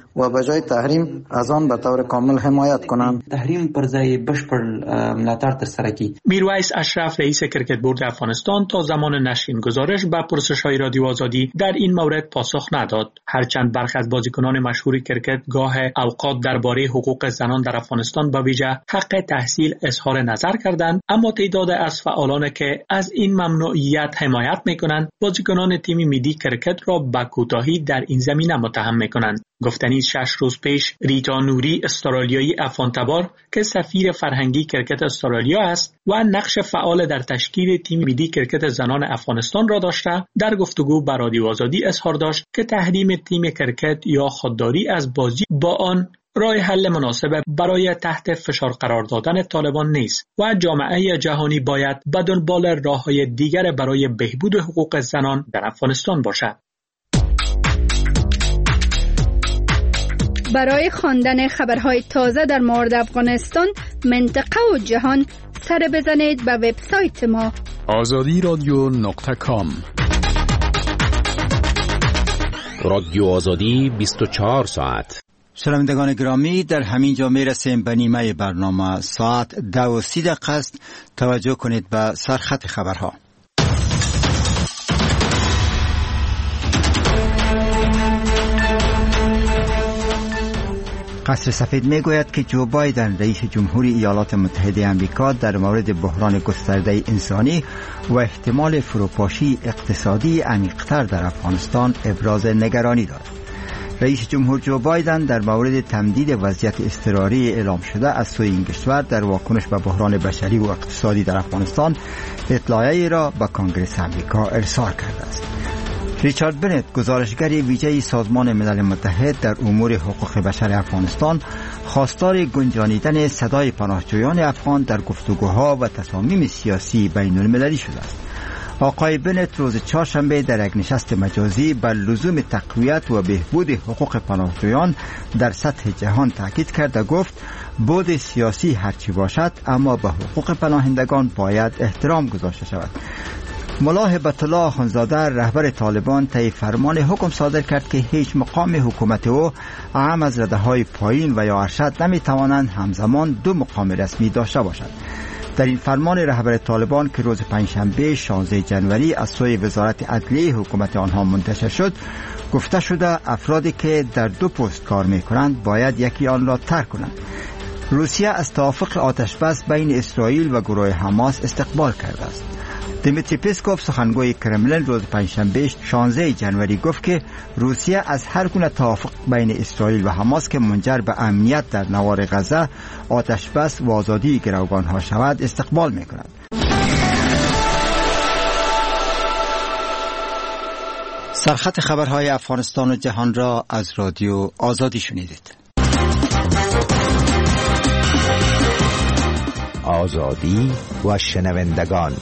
و به جای تحریم از آن به طور کامل حمایت کنند. تحریم پر ځای بشپړ ملاتړ ترسره کړي. میرویس اشرف رئیس کرکت بورد افغانستان تا زمان نشر این گزارش به پرسش‌های رادیو آزادی در این مورد پاسخ نداد. هرچند برخی از بازیکنان مشهور کرکت گاه اوقات درباره حقوق زنان در افغانستان به ویژه حق تحصیل اظهار نظر کردند، اما تعداد از فعالان که از این ممنوعیت حمایت می‌کنند بازیکنان تیم ملی کرکت را به کوتاهی در این زمینه متهم می‌کنند. گفتنی شش روز پیش ریتا نوری استرالیایی افغان‌تبار که سفیر فرهنگی کرکت استرالیا است و نقش فعال در تشکیل تیم ملی کرکت زنان افغانستان را داشته، در گفتگو با رادیو آزادی اظهار داشت که تحریم تیم کرکت یا خودداری از بازی با آن راه حل مناسب برای تحت فشار قرار دادن طالبان نیست و جامعه جهانی باید به دنبال راه‌های دیگر برای بهبود حقوق زنان در افغانستان باشد. برای خواندن خبرهای تازه در مورد افغانستان، منطقه و جهان، سر بزنید به وبسایت ما آزادی رادیو نقطه کام. رادیو آزادی بیست و چهار ساعت. شنوندگان گرامی، در همین جا میرسیم به نیمه برنامه. ساعت دو و سی دقیقه است. توجه کنید به سرخط خبرها. قصر سفید میگوید که جو بایدن رئیس جمهوری ایالات متحده آمریکا در مورد بحران گسترده انسانی و احتمال فروپاشی اقتصادی عمیق‌تر در افغانستان ابراز نگرانی دارد. رئیس جمهور جو بایدن در مورد تمدید وضعیت اضطراری اعلام شده از سوی این کشور در واکنش به بحران بشری و اقتصادی در افغانستان اطلاعیه‌ای را به کنگره آمریکا ارسال کرده است. ریچارد بنت، گزارشگر ویژه سازمان ملل متحد در امور حقوق بشر افغانستان، خواستار گنجانیدن صدای پناهجویان افغان در گفتگوها و تصامیم سیاسی بین المللی شده است. آقای بنت روز چهارشنبه در یک نشست مجازی بر لزوم تقویت و بهبود حقوق پناهجویان در سطح جهان تاکید کرد و گفت بود سیاسی هرچی باشد اما به حقوق پناهندگان باید احترام گذاشته شود. ملا هبت الله اخندزاده رهبر طالبان طی فرمان حکم صادر کرد که هیچ مقام حکومت او اعم از رده‌های پایین و یا ارشد نمی‌توانند همزمان دو مقام رسمی داشته باشند. در این فرمان رهبر طالبان که روز پنجشنبه شانزده جنوری از سوی وزارت عدلیه حکومت آنها منتشر شد، گفته شده افرادی که در دو پست کار می‌کنند باید یکی آن را ترک کنند. روسیه از توافق آتشبس بین اسرائیل و گروه حماس استقبال کرده است. دیمیتری پسکوف، سخنگوی کرملین، روز پنجشنبه شانزده جنوری گفت که روسیه از هر گونه توافق بین اسرائیل و حماس که منجر به امنیت در نوار غزه، آتشبس و آزادی گروگانها شود استقبال می‌کند. سرخط خبرهای افغانستان و جهان را از رادیو آزادی شنیدید. آزادی و شنوندگان.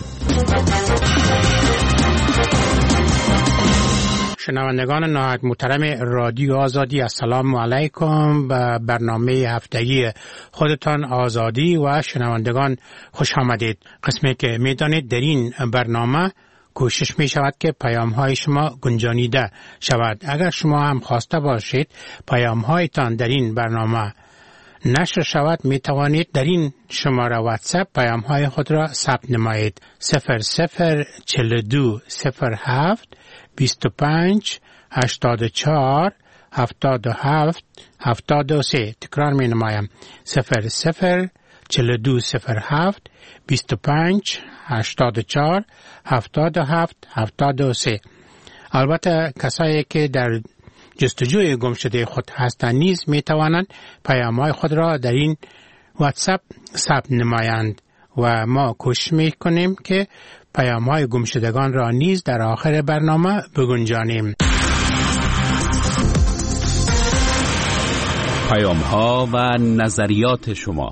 شنوندگان نهایت محترم رادیو آزادی، السلام علیکم. به برنامه هفتگی خودتان آزادی و شنوندگان خوش آمدید. قسمی که میدانید در این برنامه کوشش می شود که پیام های شما گنجانیده شود. اگر شما هم خواسته باشید پیام هایتان در این برنامه نشر شود، می توانید در این شماره واتساپ پیام های خود را ثبت نمایید. صفر صفر چهل و دو صفر هفت بیست و پنج هشتاد و چهار هفتاد و هفت هفتاد و سه. تکرار می نمایم. صفر صفر چهل و دو صفر هفت بیست و پنج هشتاد و چهار هفتاد و هفت هفتاد و سه. البته کسایی که در جستجوی گم شده خود هستند نیز می توانند پیام‌های خود را در این واتساپ ثبت نمایند و ما کوشش می کنیم که پیام‌های گم شدگان را نیز در آخر برنامه بگنجانیم. پیام‌ها و نظریات شما.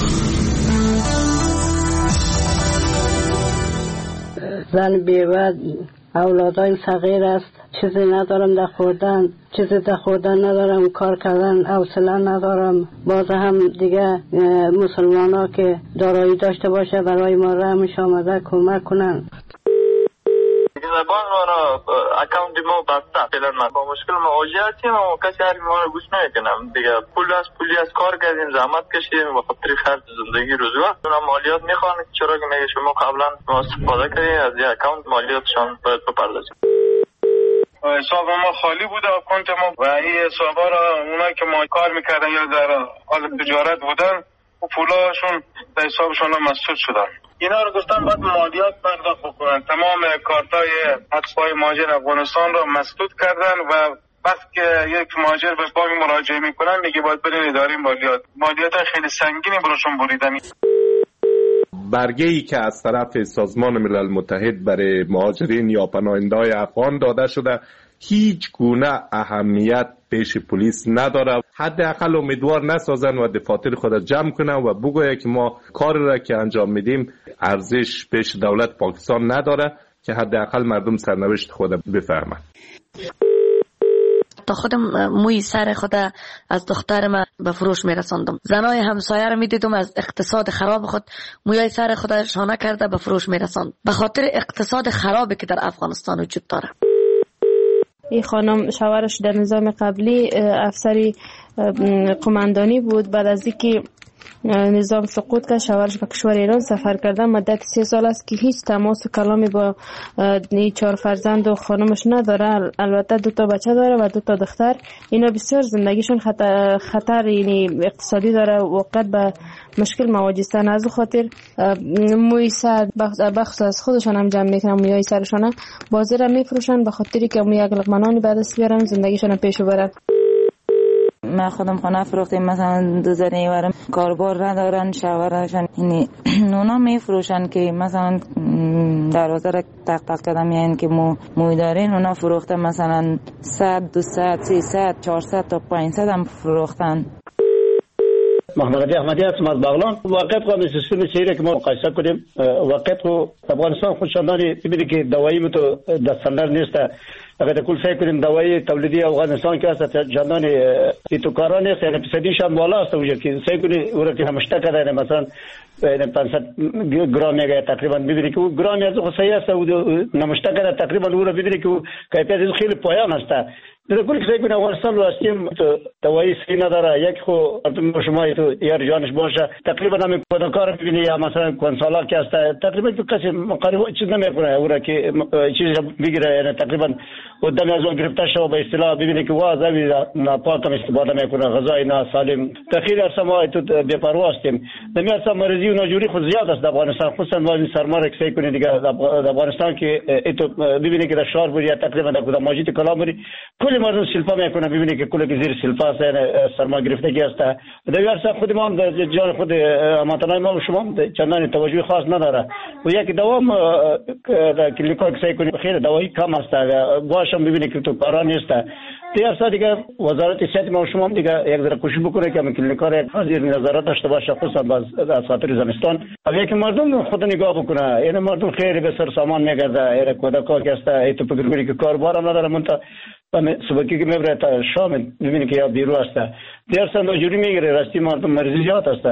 زن بیوه اولادایم صغیر است، چیزی ندارم در خوردن، چیزی در خوردن ندارم، کار کردن حوصله ندارم. باز هم دیگه مسلمان ها که دارایی داشته باشه برای ما رحمش آمده کمک کنن. زبان ما را اکانت ما بسته فعلا ما با مشکل مواجه هستیم و کسی حرف ما را گوش نمیکنم دیگه. پول از پولی از کار کردیم، زحمت کشیدیم به خاطر خرج زندگی روزگار. اونا مالیات میخوان، چرا که میگه شما قبلا ما استفاده کردین از این اکانت مالیاتشان باید بپردازیم. حساب ما خالی بوده اکانت ما و این حسابا را اونایی که ما کار میکردن یا در حال تجارت بودن و پولاشون در حسابشون مسدود شدن. اینا رو گفتن باید مالیات پرداخت بکنن. تمام کارتای حسابای مهاجر افغانستان را مسدود کردن و وقتی که یک مهاجر به بانک مراجعه میکنن میگه باید برین اداره مالیات. مالیات خیلی سنگینی براشون بریدن. برگه ای که از طرف سازمان ملل متحد برای مهاجرین یا پناهنده‌های افغان داده شده هیچ گونه اهمیت پیش پلیس نداره. حداقل امیدوار نسازن و دفاتر خود جمع کنن و بگوید که ما کار را که انجام میدیم ارزش پیش دولت پاکستان نداره که حداقل مردم سرنوشت خود بفهمند. تا خودم موی سر خود از دخترم به فروش میرساندم. زنای همسایه رو میدیدم از اقتصاد خراب خود موی سر خود شانه کرده به فروش میرساند به خاطر اقتصاد خرابی که در افغانستان وجود داره. این خانم شوهرش در نظام قبلی افسری قماندانی بود. بعد از اینکه نظام سقوط کرد شوهرش به کشور ایران سفر کرده. مدت سه سال است که هیچ تماس و کلامی با این چهار فرزند و خانمش نداره. البته دو تا بچه داره و دو تا دختر. اینا بسیار زندگیشون خطر, خطر یعنی اقتصادی داره، وقت به مشکل مواجهستن. از خاطر موی سر بخص از خودشان هم جمع میکنن، موی سرشان بازی را میفروشن به خاطری که موی یک لقمنانی بعد از بیارن زندگیشون پیش ببرن. ما خودم خانه فروختیم، مثلا دو زنی ورم کاربار ندارن، شوهرشان یعنی اونا میفروشن که مثلا دروازه را تق تق کردم یعنی که مو موی دارین اونا فروختن مثلا صد دویست سیصد چهارصد تا پانصد هم فروختن. محمد علی احمدی هستم از بغلان. واقعیت قانون سیستم چیره که ما مقایسه کنیم، واقعیت خو افغانستان خوشاندانی ببینید که دوایی متو دستندر نیست. اگر کل فکر کنیم دوایی تولیدی افغانستان که است جنان ایتوکاران نیست، یعنی فیصدیش هم بالا است. وجود که سعی کنی اون که همشته کرده مثلا پانصد گرم میگه تقریبا ببینید که اون گرمی از خو صحیح است و نمشته کرده تقریبا اون رو ببینید که کیفیت خیلی پایان است. در کل سعی کنیم افغانستان رو هستیم دوایی سی نداره. یک خو شما تو یار جانش باشه تقریبا هم کدنکار ببینید یا مثلا کنسالا که است تقریبا تو کسی مقارب چیز نمیکنه اون که چیز بگیره، یعنی تقریبا قدام از اون گرفتار شو به اصطلاح ببینید که واضحه ناپاک استفاده میکنه، غذای ناسالم. تأخیر است ما تو بی‌پروا هستیم. نمیاد مریضی و ناجوری خود زیاد است در افغانستان، خصوصا ما سرمار اکسای کنید دیگه در افغانستان که تو ببینید که در شهر بود یا تقریبا در کدام مسجد کلامری کل مردم سلفا میکنه، ببینید که کل که زیر سلفا است، سرما گرفتگی است. در ورسا خود ما جان خود امانتنای ما و شما چندان توجه خاص نداره و یک دوام کلیکا اکسای کنید خیر دوایی کم است باشم ببینید که تو کارا نیست. دیگر سال دیگه وزارت صحت ما و شما دیگه یک ذره کوشش بکنه که کلینیکا را حاضر نظارت داشته باشه، خصوصا باز از خاطر زمستان. اگه که مردم خود نگاه بکنه، یعنی مردم خیلی به سر سامان میگرده، یعنی کودکا که است ایتو فکر کنی که کاربار هم نداره منتا صبحی که میبره تا شام ببینید که یا بیرو است. دیگر سال جوری میگیره راستی مردم مریضی زیاد است.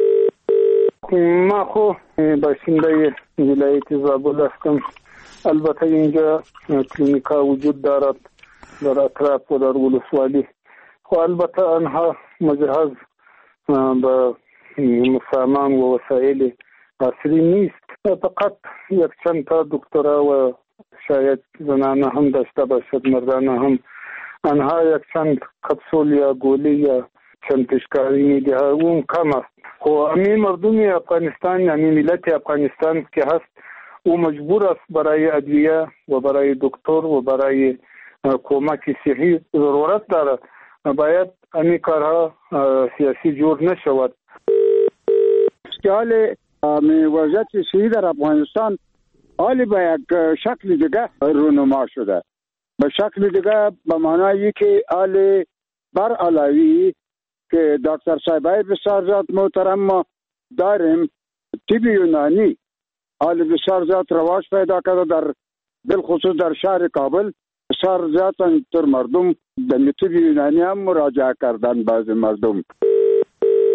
ما خو باشنده ولایت زابل هستم. البته اینجا کلینیکا وجود دارد در اطراف و در ولسوالی، خو البته آنها مجهز به سامان و وسایل عصری نیست. فقط یک چند تا دکترا و شاید زنانه هم داشته باشد، مردانه هم. آنها یک چند کپسول یا گولی یا چند پیشکاری میده، اون کم است. خو امی مردم افغانستان، امی ملت افغانستان که هست او مجبور است برای ادویه و برای دکتر و برای کمک صحی ضرورت دارد. باید امی کارها سیاسی جور نشود. حال وضعیت صحی در افغانستان حالی به یک شکل دیگه رونما شده. به شکل دیگه به معنایی که حال بر علاوی که دکتر صاحبای بسیار زیاد محترم ما داریم، طب یونانی حال بسیار زیاد رواج پیدا کرده در بالخصوص در شهر کابل. بسیار زیاد تر مردم به طب یونانی هم مراجعه کردن. بعض مردم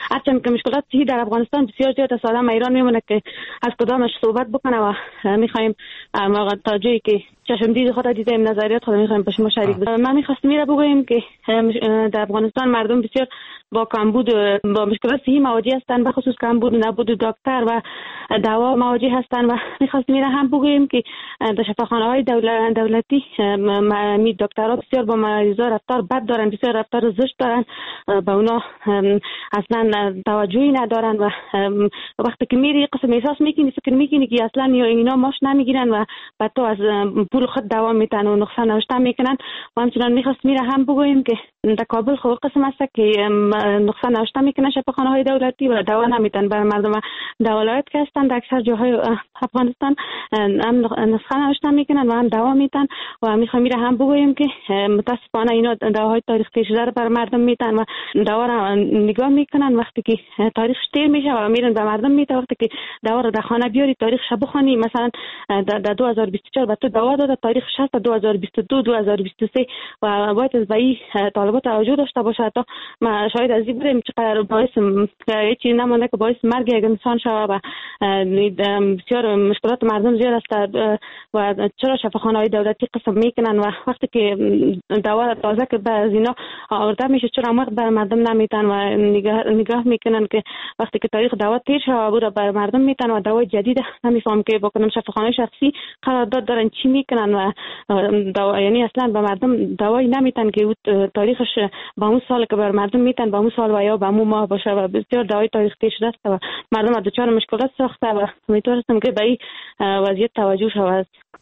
هرچند که مشکلات صحی در افغانستان بسیار زیاد است، آدم ایران میمونه که از کدامش صحبت بکنه و میخوایم تا جایی که چشم دید خود دیدیم نظریات خود میخوایم با شما شریک بشیم. من میخواستم میره بگویم که در افغانستان مردم بسیار با کمبود با مشکلات صحی مواجه هستند، به خصوص کمبود نبود دکتر و دوا مواجه هستند و میخواستم میره هم بگویم که در شفاخانه‌های دولتی می دکترها بسیار با مریضا رفتار بد دارن، بسیار رفتار زشت دارن، با اونا اصلا توجهی ندارن و وقتی که میری قسم احساس میکنی فکر میکنی که اصلا اینا ماش نمیگیرن و بعد تو از پول خود دوا میتن و نقصه نوشته میکنن. و همچنان میخواست میره هم بگویم که در کابل خود قسم است که نقصه نوشته میکنن شفاخانه‌های دولتی و دوا نمیتن بر مردم. دولت که هستن در اکثر جاهای افغانستان هم نسخه نوشته میکنن و هم دوا میتن و میخوایم میره هم بگویم که متاسفانه اینا دواهای تاریخ تیر شده بر مردم میتن و دوا را نگاه میکنن. وقتی که تاریخش تیر میشه و میرن به مردم میتن، وقتی که دوا را در خانه بیاری تاریخش بخونی، مثلا در دو هزار و بیست و چهار به تو دوا داده، تاریخش هست دو هزار و بیست و دو دو هزار و بیست و سه و باید از این طالبات توجه داشته باشه. تا ما شاید از این بودیم چقدر باعث چیزی نمانده که باعث مرگ یک انسان شود و بسیار مشکلات مردم زیاد است و چرا شفاخانه‌های دولتی قسم میکنن و وقتی که دوا تازه که از اینا آورده میشه چرا وقت بر مردم نمیتن و نگاه, نگاه میکنن که وقتی که تاریخ دوا تیر شده بود بر مردم میتن و دوا جدید نمیفهم که بکنم شفاخانه شخصی قرارداد دارن چی میکنن و دوا یعنی اصلا به مردم دوایی نمیتن که تاریخش با اون سال که بر مردم میتن با اون سال و یا با اون ماه باشه و بسیار دوای تاریخ تیر شده است و مردم دچار مشکلات ساخته و امیدوارم که به این وضعیت توجه شود.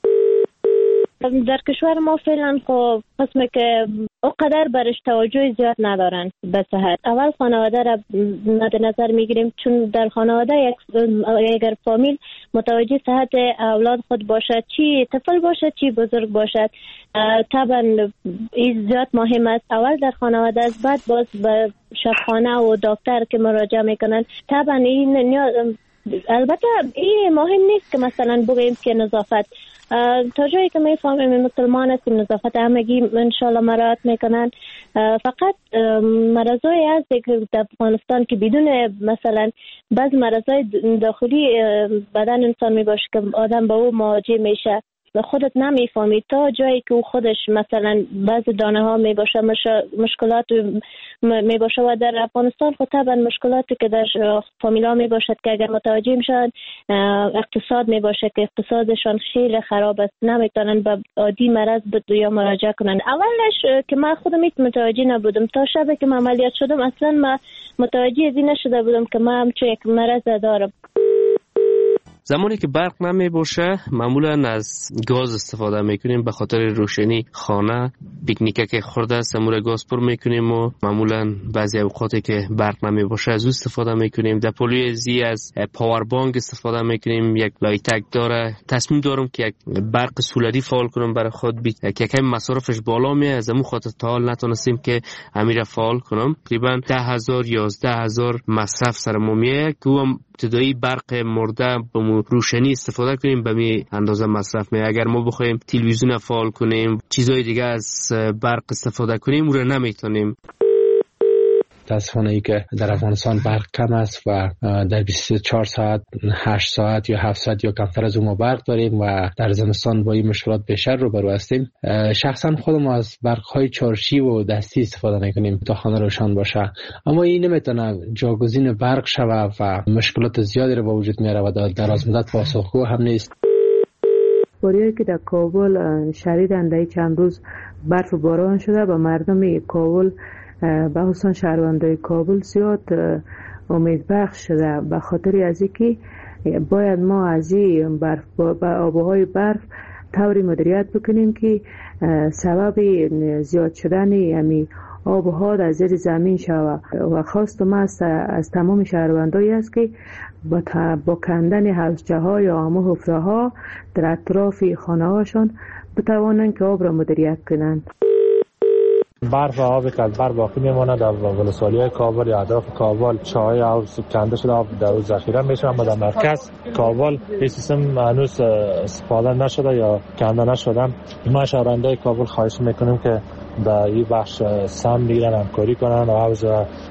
در کشور ما فعلا خب قسمه که اونقدر برش توجه زیاد ندارن به صحت. اول خانواده را مد نظر میگیریم، چون در خانواده یک اگر فامیل متوجه صحت اولاد خود باشد، چی طفل باشد چی بزرگ باشد، طبعا این زیاد مهم است. اول در خانواده است، بعد باز به شفاخانه و دکتر که مراجعه میکنن. طبعا این البته این مهم نیست که مثلا بگیم که نظافت تا جایی که میفهمیم مسلمان هستیم نظافت همگی انشالله مراعات میکنن. فقط مرضای هست در افغانستان که بدون مثلا بعض مرضای داخلی بدن انسان میباشه که آدم با او مواجه میشه خودت نمیفهمی تا جایی که او خودش مثلا بعض دانه ها میباشه مشکلات میباشه و در افغانستان خود طبعا مشکلاتی که در فامیلا میباشد که اگر متوجه میشن اقتصاد میباشه که اقتصادشان خیلی خراب است، نمیتونن به عادی مرض یا مراجعه کنن. اولش که من خودم متوجه نبودم تا شبه که من عملیات شدم اصلا من متوجه از این نشده بودم که من همچون یک مرض دارم. زمانی که برق نمی باشه معمولا از گاز استفاده میکنیم به خاطر روشنی خانه. پیکنیکه که خورده سمور گاز پر میکنیم و معمولا بعضی اوقاتی که برق نمی باشه از او استفاده میکنیم. در پولوی زی از پاور بانک استفاده میکنیم. یک لایتک داره. تصمیم دارم که یک برق سولری فعال کنم برای خود بی که کم مصارفش بالا میه، از امو خاطر تا حال نتونستیم که امیر فعال کنم. تقریبا ده هزار یازده هزار مصرف سر ما میه که هم ابتدایی برق مرده به روشنی استفاده کنیم به می اندازه مصرف می. اگر ما بخوایم تلویزیون فعال کنیم چیزای دیگه از برق استفاده کنیم رو نمیتونیم. متاسفانه ای که در افغانستان برق کم است و در بیست و چهار ساعت هشت ساعت یا هفت ساعت یا کمتر از اون ما برق داریم و در زمستان با این مشکلات بیشتر روبرو هستیم. شخصا خودم از برق های چارشی و دستی استفاده میکنیم تا خانه روشن باشه، اما این نمیتونه جاگزین برق شود و مشکلات زیادی رو به وجود میاره و در دراز مدت پاسخگو هم نیست. باریایی که در کابل شدیداً در چند روز برف و باران شده و مردم کابل به خصوص شهروندان کابل زیاد امید بخش شده به خاطر از اینکه باید ما از این برف با آبهای برف طوری مدیریت بکنیم که سبب زیاد شدن یعنی آبها در زیر زمین شود و خواست ما از, از تمام شهروندایی است که با, با کندن حوضچه ها یا آمو حفره ها در اطراف خانه هاشون بتوانند که آب را مدیریت کنند. برف و آبی که از بر باقی میماند در ولسوالی کابل یا اطراف کابل چاهای آب کنده شده آب در روز ذخیره میشه، اما در مرکز کابل این سیستم هنوز استفاده نشده یا کنده نشده. ما شهروندان کابل خواهش میکنیم که در این بخش سهم بگیرن، همکاری کنن و حوض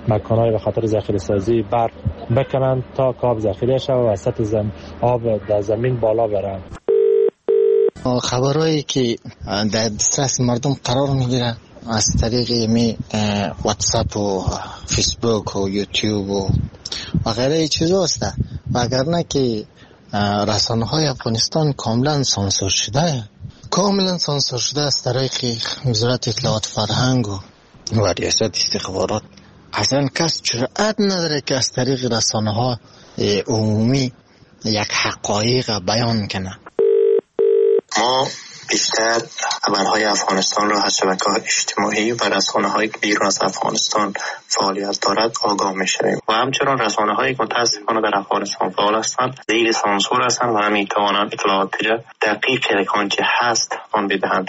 مکان‌های به خاطر ذخیره سازی برق بکنن تا کاب ذخیره شود و سطح زم آب در زمین بالا بره. خبرهایی که در دسترس مردم قرار میگیره از طریق می واتساپ و فیسبوک و یوتیوب و غیره چیزا است و اگر نه که رسانه های افغانستان کاملا سانسور شده کاملا سانسور شده از طریق وزارت اطلاعات فرهنگ و و ریاست استخبارات. اصلا کس جرأت نداره که از طریق رسانه ها عمومی یک حقایق بیان کنه. ما بیشتر خبرهای افغانستان را از شبکه‌های اجتماعی و رسانه‌های بیرون از افغانستان فعالیت دارد آگاه می‌شویم و همچنین رسانه‌هایی که متأسفانه در افغانستان فعال هستند زیر سانسور هستند و نمی‌توانند اطلاعات دقیق آنچه هست آن بدهند.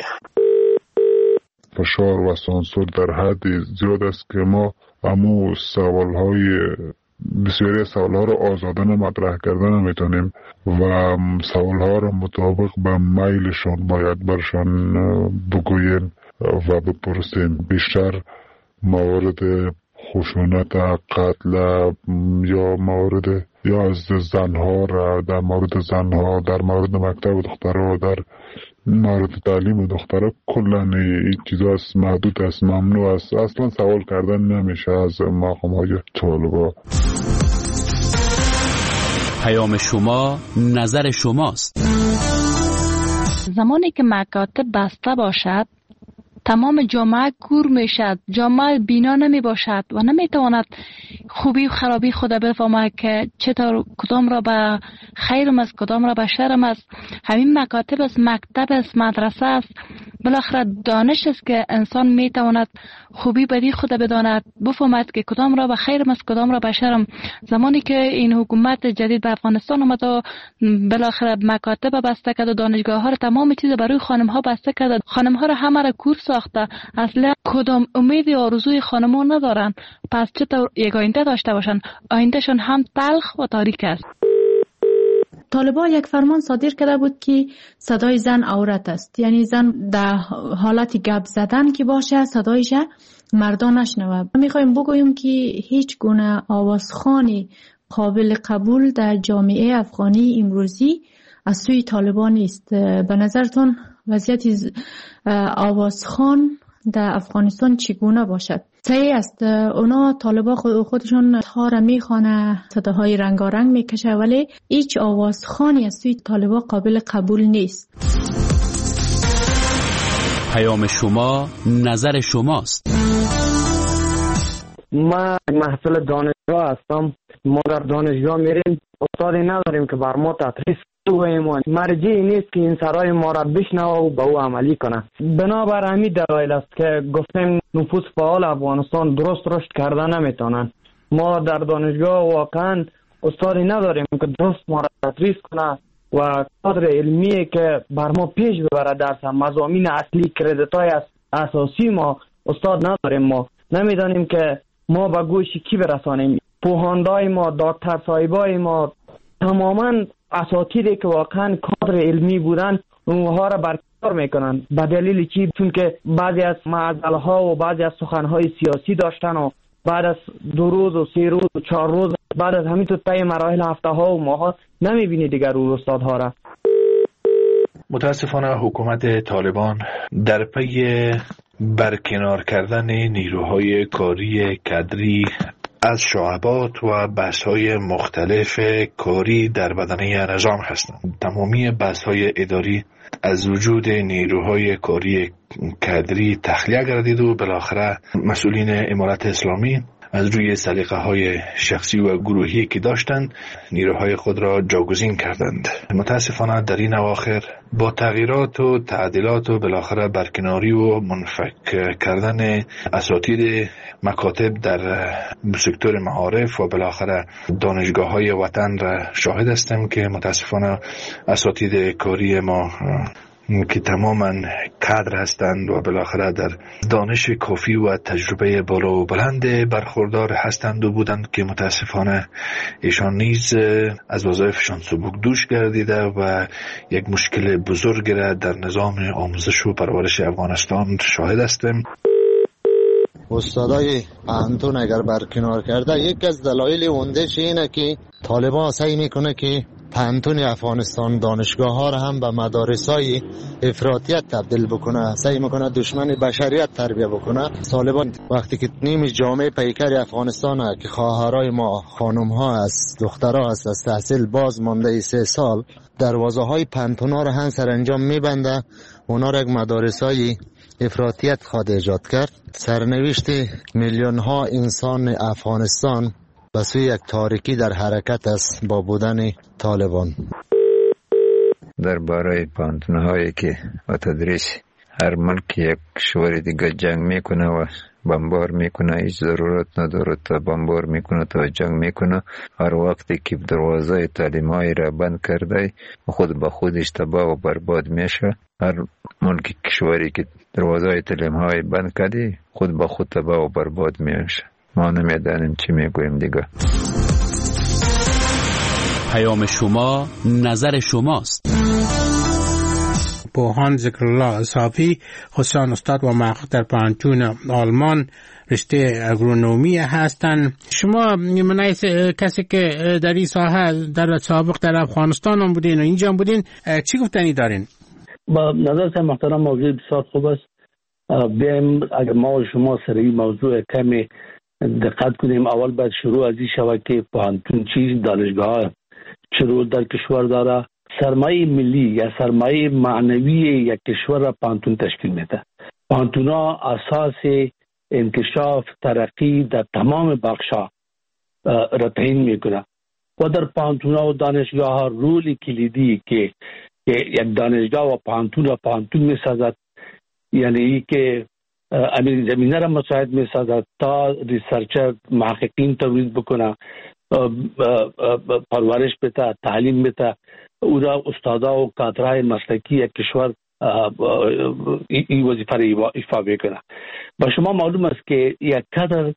فشار و سانسور در حد زیاد است که ما همو سوال‌های بسیاری سوال‌ها رو آزادانه مطرح کردن نمیتونیم و سوال‌ها رو مطابق به میلشان باید برشان بگوییم و بپرسیم. بیشتر موارد خشونت، قتل یا موارد یا از زنها را در مورد زنها، در مورد مکتب دخترها، در مورد تعلیم دخترها کلا این چیزا است، محدود است، ممنوع است. اصلا سوال کردن نمیشه از مقام‌های طالبا. پیام شما نظر شماست. زمانی که مکاتب بسته باشد تمام جامعه کور می شد، جامعه بینا نمی باشد و نمی تواند خوبی و خرابی خود بفهمد که چطور کدام را به خیرم است کدام را به شرم است. همین مکاتب است، مکتب است، مدرسه است، بالاخره دانش است که انسان می تواند خوبی بدی خود بداند، بفهمد که کدام را به خیرم است کدام را به شرم. زمانی که این حکومت جدید به افغانستان آمد و بالاخره مکاتب بسته کرد و دانشگاه ها را تمام چیز برای خانم ها بسته کرد، خانم ها را همه را کور ساخته، اصلا کدام امید و آرزوی خانم ها ندارن. پس چطور یک آینده داشته باشن؟ آیندهشون هم تلخ و تاریک است. طالبان یک فرمان صادر کرده بود که صدای زن عورت است، یعنی زن در حالت گپ زدن که باشه صدایش مردان نشنوه. میخوایم بگوییم که هیچ گونه آوازخوانی قابل قبول در جامعه افغانی امروزی از سوی طالبان نیست. به نظرتون وضعیت آوازخوان در افغانستان چگونه باشد؟ صحیح است، اونا طالبا خودشون ها را میخوانه، صداهای رنگارنگ میکشه، ولی هیچ آوازخوانی از سوی طالبا قابل قبول نیست. پیام شما نظر شماست. ما محصول دانشگاه هستم. ما در دانشگاه میریم، استادی نداریم که بر ما تدریس ایمان مرجعی نیست که این سرای ما را بشنوه و به او عملی کنه. بنابر همین دلایل است که گفتیم نفوذ فعال افغانستان درست رشد کرده نمیتونن. ما در دانشگاه واقعا استادی نداریم که درست ما را تدریس کنه و کادر علمی که بر ما پیش ببره درس مضامین اصلی کردیت‌های اساسی ما استاد نداریم. ما نمیدانیم که ما به گوش کی برسانیم. پوهاندای ما، دکتر صاحبای ما، تماما اساتیدی که واقعا کادر علمی بودن اونها را برکنار میکنن. به دلیل چی؟ چون که بعضی از معضله ها و بعضی از سخنهای سیاسی داشتن و بعد از دو روز و سه روز و چهار روز بعد از همین تو طی مراحل هفته ها و ماه ها نمیبینی دیگر اون استادها را. متاسفانه حکومت طالبان در پی برکنار کردن نیروهای کاری کادری از شعبات و بحث‌های مختلف کاری در بدنه نظام هستند. تمامی بحث‌های اداری از وجود نیروهای کاری کادری تخلیه گردید و بالاخره مسئولین امارت اسلامی از روی سلیقه‌های شخصی و گروهی که داشتند نیروهای خود را جاگزین کردند. متاسفانه در این اواخر با تغییرات و تعدیلات و بالاخره برکناری و منفک کردن اساتید مکاتب در سکتور معارف و بالاخره دانشگاه‌های وطن را شاهد هستیم که متاسفانه اساتید کاری ما که تماما کادر هستند و بالاخره در دانش کافی و تجربه بالا و بلند برخوردار هستند و بودند که متاسفانه ایشان نیز از وظایفشان سبک دوش گردیده و یک مشکل بزرگ را در نظام آموزش و پرورش افغانستان شاهد هستیم. استادای پانتون اگر برکنار کرده، یک از دلایل اوندهش اینه که طالبان سعی میکنه که پانتون افغانستان دانشگاه ها را هم به مدارس های افراطیت تبدیل بکنه، سعی میکنه دشمن بشریت تربیه بکنه. طالبان وقتی که نیم جامعه پیکر افغانستان که خواهرای ما خانم ها است، دخترها است، از تحصیل باز مانده سه سال، دروازه های پانتون ها را هم سرانجام میبنده، اونا را یک مدارس های افراطیت خواد ایجاد کرد. سرنوشت میلیون ها انسان افغانستان به سوی یک تاریکی در حرکت است با بودن طالبان. درباره پانتون‌هایی که و تدریس هر ملک یک کشور دیگه جنگ میکنه و بمبار میکنه، هیچ ضرورت نداره تا بمبار میکنه تا جنگ میکنه. هر وقتی که دروازه تعلیم‌های را بند کرده خود به خودش تباه و برباد میشه. هر ملک کشوری که دروازه تعلیم‌های بند کرده خود به خود تباه و برباد میشه. ما نمیدانیم چی میگویم دیگه. پیام شما نظر شماست. بوهان ذکرالله صافی، خصوصا استاد و محقق در پانتون آلمان رشته اگرونومی هستند. شما من کسی که در این ساحه در سابق در افغانستان هم بودین و اینجا هم بودین، چی گفتنی دارین؟ با نظر محترم موضوع بسیار خوب است. بیایم اگر ما و شما سر این موضوع کمی دقت کنیم. اول باید شروع از این شود که پانتون چیز، دانشگاه چه رول در کشور داره. سرمایه ملی یا سرمایه معنوی یک کشور را پانتون تشکیل میده. پانتون ها اساس انکشاف ترقی در تمام بخشا را تعیین میکنه و در پانتون ها و دانشگاه ها رول کلیدی که یک دانشگاه و پانتون و پانتون میسازد، یعنی ای که امیر زمینه را مساعد میسازد تا ریسرچر محققین تولید بکنه، پرورش بده، تعلیم بده، او را استادا و کادرهای مسلکی یک کشور این وظیفه را ایفا بکنه. با شما معلوم است که یک کادر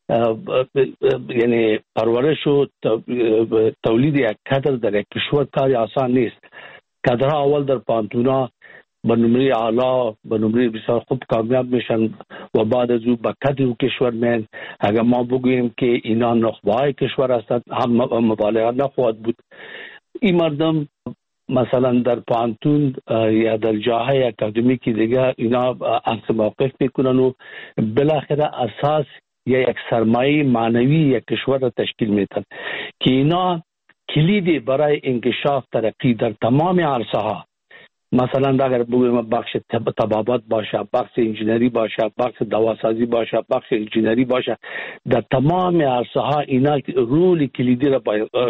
یعنی پرورش و تولید یک کادر در یک کشور کاری آسان نیست. کادرها اول در پانتونا به نمره اعلا، به نمره بسیار خوب کامیاب میشن و بعد از او به کادر کشور میان. اگر ما بگوییم که اینا نخبه‌های کشور هستند هم مبالغه نخواهد بود. این مردم مثلا در پانتون یا در جاهای اکادمیکی دیگه اینا عکس موقف میکنن و بالاخره اساس یا یک سرمایه معنوی یک کشور را تشکیل میدن که اینا کلیدی برای انکشاف ترقی در تمام عرصه ها، مثلا اگر بگویم بخش طبابت باشه، بخش انجینری باشه، بخش دواسازی باشه، بخش انجینری باشه، در تمام عرصه ها اینا رول کلیدی را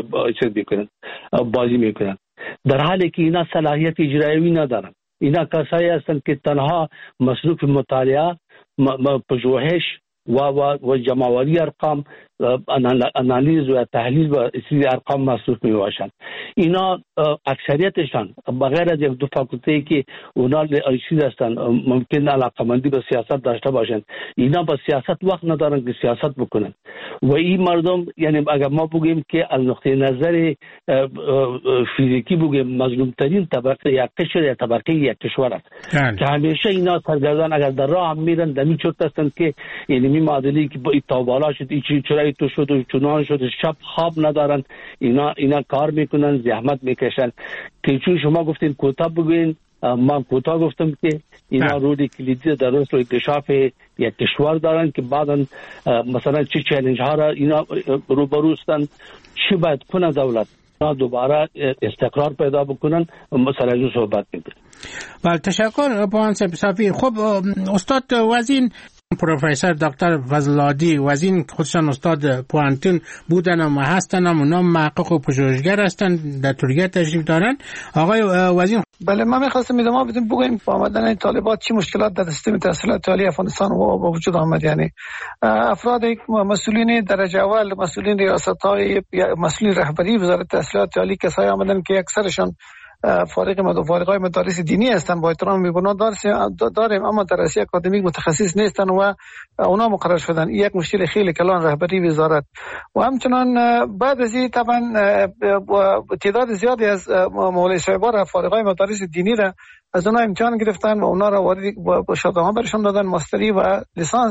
بازی میکنن، در حالی که اینا صلاحیت اجرایی ندارن. اینا کسایی هستند که تنها مصروف مطالعه، پژوهش و و و جمع‌آوری ارقام، انالیز و تحلیل و اصلی ارقام مصروف می باشند. اینا اکثریتشان بغیر از یک دو فاکولته که اونا چیز هستند ممکن علاقه‌مندی به سیاست داشته باشند، اینا با سیاست وقت ندارن که سیاست بکنن. و این مردم یعنی اگر ما بگیم که از نقطه نظر فیزیکی بگیم مظلوم ترین طبقه یک قشر یا طبقه یک کشور است که همیشه اینا سرگردان اگر در راه هم میرن دمی چرت هستند که یعنی می معادلی که تا بالا شد این چرایی تو شد و چنان شد، شب خواب ندارن، اینا اینا کار میکنن، زحمت میکشن. که چون شما گفتین کوتاه بگوین، من کوتاه گفتم که اینا روی کلیدی در رشد و انکشاف یک کشور دارن که بعدا مثلا چه چالش ها را اینا روبرو هستند، چی باید کنه دولت دوباره استقرار پیدا بکنن، مثلا از صحبت میکنن. بله تشکر بوهان صافی. خب استاد وزین پروفسور دکتر فضل‌الهادی وزین خودشان استاد پوانتون بودن و هستن، اونا محقق و پژوهشگر هستن، در ترکیه تشریف دارن. آقای وزین بله من می‌خواستم ادامه بدم بگویم با آمدن این طالبات چه مشکلات در سیستم تحصیلات عالی افغانستان با وجود آمد. یعنی افراد مسئولین درجه اول، مسئولین ریاست‌های، مسئولین رهبری وزارت تحصیلات عالی کسایی آمدن که اکثرشان فارغ مدارس مدارس دینی هستند، با احترام میگویم داریم اما درسی اکادمیک متخصص نیستند و اونا مقرر شدن. این یک مشکل خیلی کلان رهبری وزارت و همچنان بعد از این طبعا تعداد زیادی از مولوی صاحبان فارغای مدارس دینی را از اونا امتحان گرفتن و اونا را وارد با شهادت برشون دادن، ماستری و لیسانس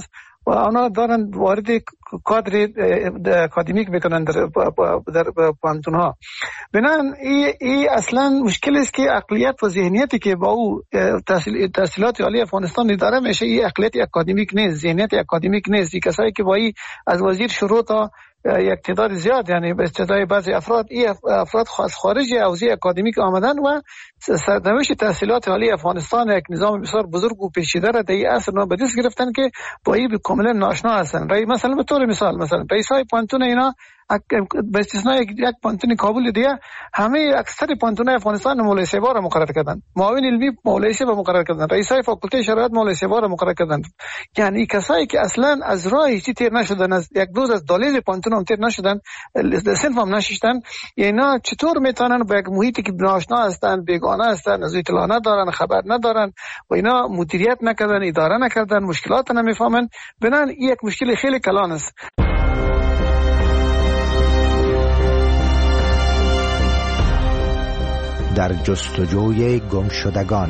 و آنها دارن وارد کادر اکادمیک میکنن در در پانتون ها. بنان ای, ای اصلا مشکل است که عقلیت و ذهنیتی که با او تحصیل تحصیلات عالی افغانستان داره میشه، این عقلیت اکادمیک نیست، ذهنیت اکادمیک نیست. کسایی که با ای از وزیر شروع تا یک تعداد زیاد، یعنی به استدای بعضی افراد، این افراد خاص خارج حوزه اکادمیک آمدن و سرنوشت تحصیلات عالی افغانستان یک نظام بسیار بزرگ و پیچیده را در این عصر نو به دست گرفتن که با این کاملا ناشنا هستند. مثلا به طور مثال مثلا رئیسای پانتون اینا به استثنای یک پانتون کابل دیگه همه اکثر پانتون افغانستان مولای سیوا را مقرر کردن، معاون علمی مولای سیوا مقرر کردن، رئیسای فاکولته شرایط مولای سیوا را مقرر کردن. یعنی کسایی که اصلا از راه هیچ تیر نشدن، از یک دوز از دلیل پانتون هم تیر نشدن، صنف هم نشدن، اینا چطور میتونن با یک محیطی که ناشنا هستن، بیگانه هستن، از اطلاع ندارن، خبر ندارن و اینا مدیریت نکردن، اداره نکردن، مشکلات نمیفهمن؟ بنان این یک مشکل خیلی کلان است. در جستجوی گمشدگان.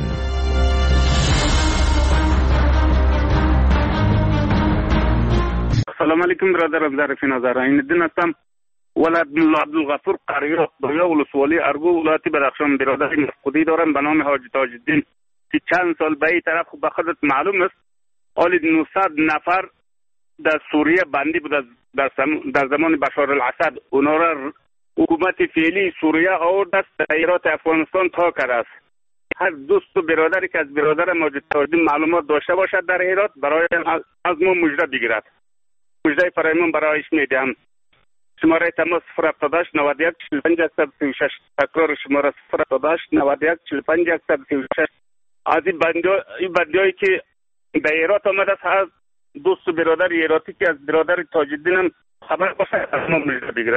سلام علیکم برادرم، ظریف نظر این دین هستم، ولد ملا عبدالغفور قریات دویا ولسوالی ارگو ولایت بدخشان. برادر مفقودی دارم به نام حاج تاج الدین که چند سال به این طرف به خودت معلوم است حالی نهصد نفر در سوریه بندی بود در, در زمان بشار الاسد. اونا را حکومت فعلی سوریه آورد است در ایرات افغانستان تا کرده است. هر دوست و برادری که از برادر ماجد تاج الدین معلومات داشته باشد در ایرات برای از ما مژده بگیرد. مژده فرایمان برایش میدهم. شماره تماس صفر هفتاد و هشت نود و یک چهل و پنج صد و سی و شش. تکرار شماره صفر هفتاد و هشت نود و یک چهل و پنج صد و سی و شش. از این بندیایی که در ایرات آمده است، هر دوست و برادر ایراتی که از برادر تاج الدین هم خبر باشد از ما مژده بگیرد.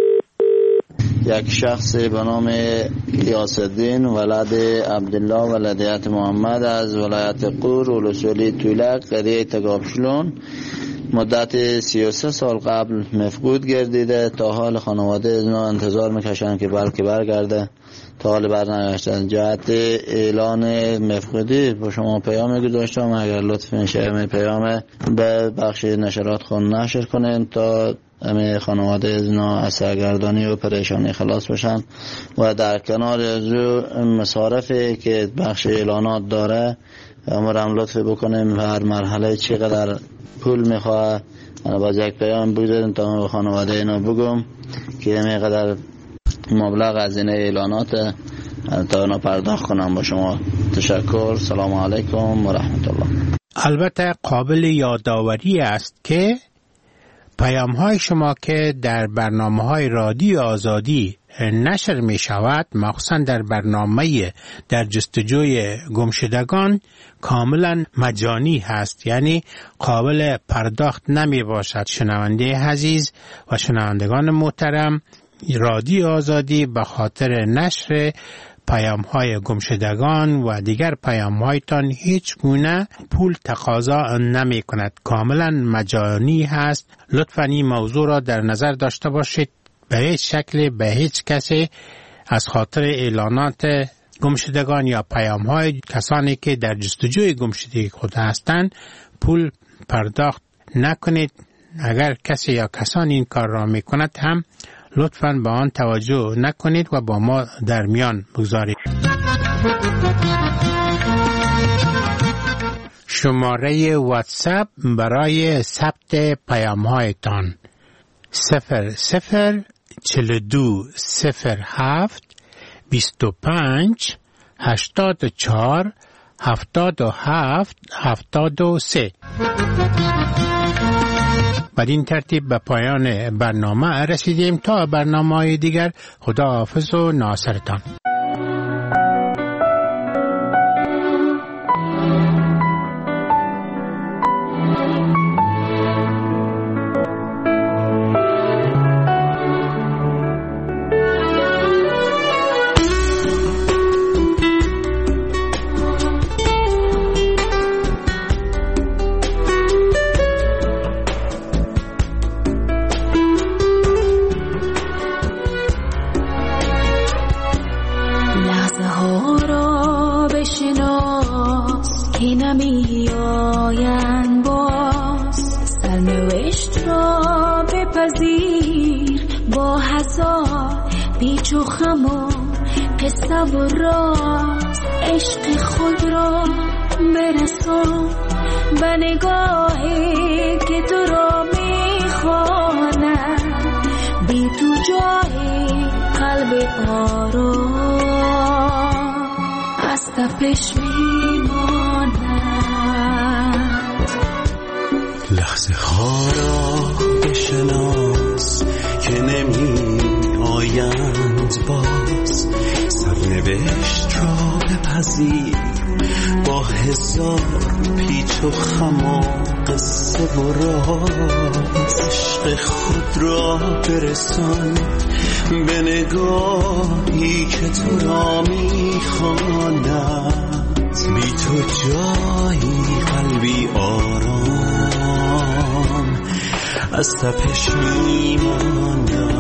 یک شخص به نام غیاث الدین ولد عبدالله ولدیت محمد از ولایت قور ولسوالی طولک قریه تگابشلون مدت سی و سه سال قبل مفقود گردیده. تا حال خانواده اینا انتظار میکشن که بلکه برگرده، تا حال برنگشتن. جهت اعلان مفقودی با شما پیام گذاشتم، اگر لطف میشه می پیام به بخش نشرات خون نشر کنین تا همه خانواده اینا از سرگردانی و پریشانی خلاص بشن و در کنار از مصارفی که بخش اعلانات داره امرم لطف بکنیم و هر مرحله چقدر پول میخواه باز یک پیام بگذاریم تا به خانواده اینا بگم که همینقدر مبلغ از این اعلانات تا اونا پرداخت کنم. با شما تشکر. سلام علیکم و رحمت الله. البته قابل یادآوری است که پیام های شما که در برنامه های رادیو آزادی نشر می شود، مخصوصا در برنامه در جستجوی گمشدگان، کاملا مجانی هست، یعنی قابل پرداخت نمی باشد. شنونده عزیز و شنوندگان محترم، رادیو آزادی به خاطر نشر پیام های گمشدگان و دیگر پیام هایتان هیچ گونه پول تقاضا نمی کند، کاملا مجانی هست. لطفاً این موضوع را در نظر داشته باشید. به هیچ شکل به هیچ کسی از خاطر اعلانات گمشدگان یا پیام های کسانی که در جستجوی گمشدگی خود هستند پول پرداخت نکنید. اگر کسی یا کسانی این کار را می کند هم لطفاً به آن توجه نکنید و با ما در میان بگذارید. شماره واتساپ برای ثبت پیام هایتان صفر صفر چهل و دو صفر هفت بیست و پنج هشتاد و چهار هفتاد و هفت هفتاد و سه. بدین ترتیب به پایان برنامه رسیدیم. تا برنامه‌های دیگر، خدا حافظ و ناصرتان. بپذیر با هزار پیچ و خم و قصه و راز عشق خود را برسان به نگاهی که تو را میخواند بی تو جای قلب آرام از تپش میماند. لحظه ها را بشناس که نمی آیند باز، سرنوشت را بپذیر با هزار پیچ و خم و قصه و راز عشق خود را برسان به نگاهی که تو را میخواند بی تو جایی قلبی آرام از تپش میماند.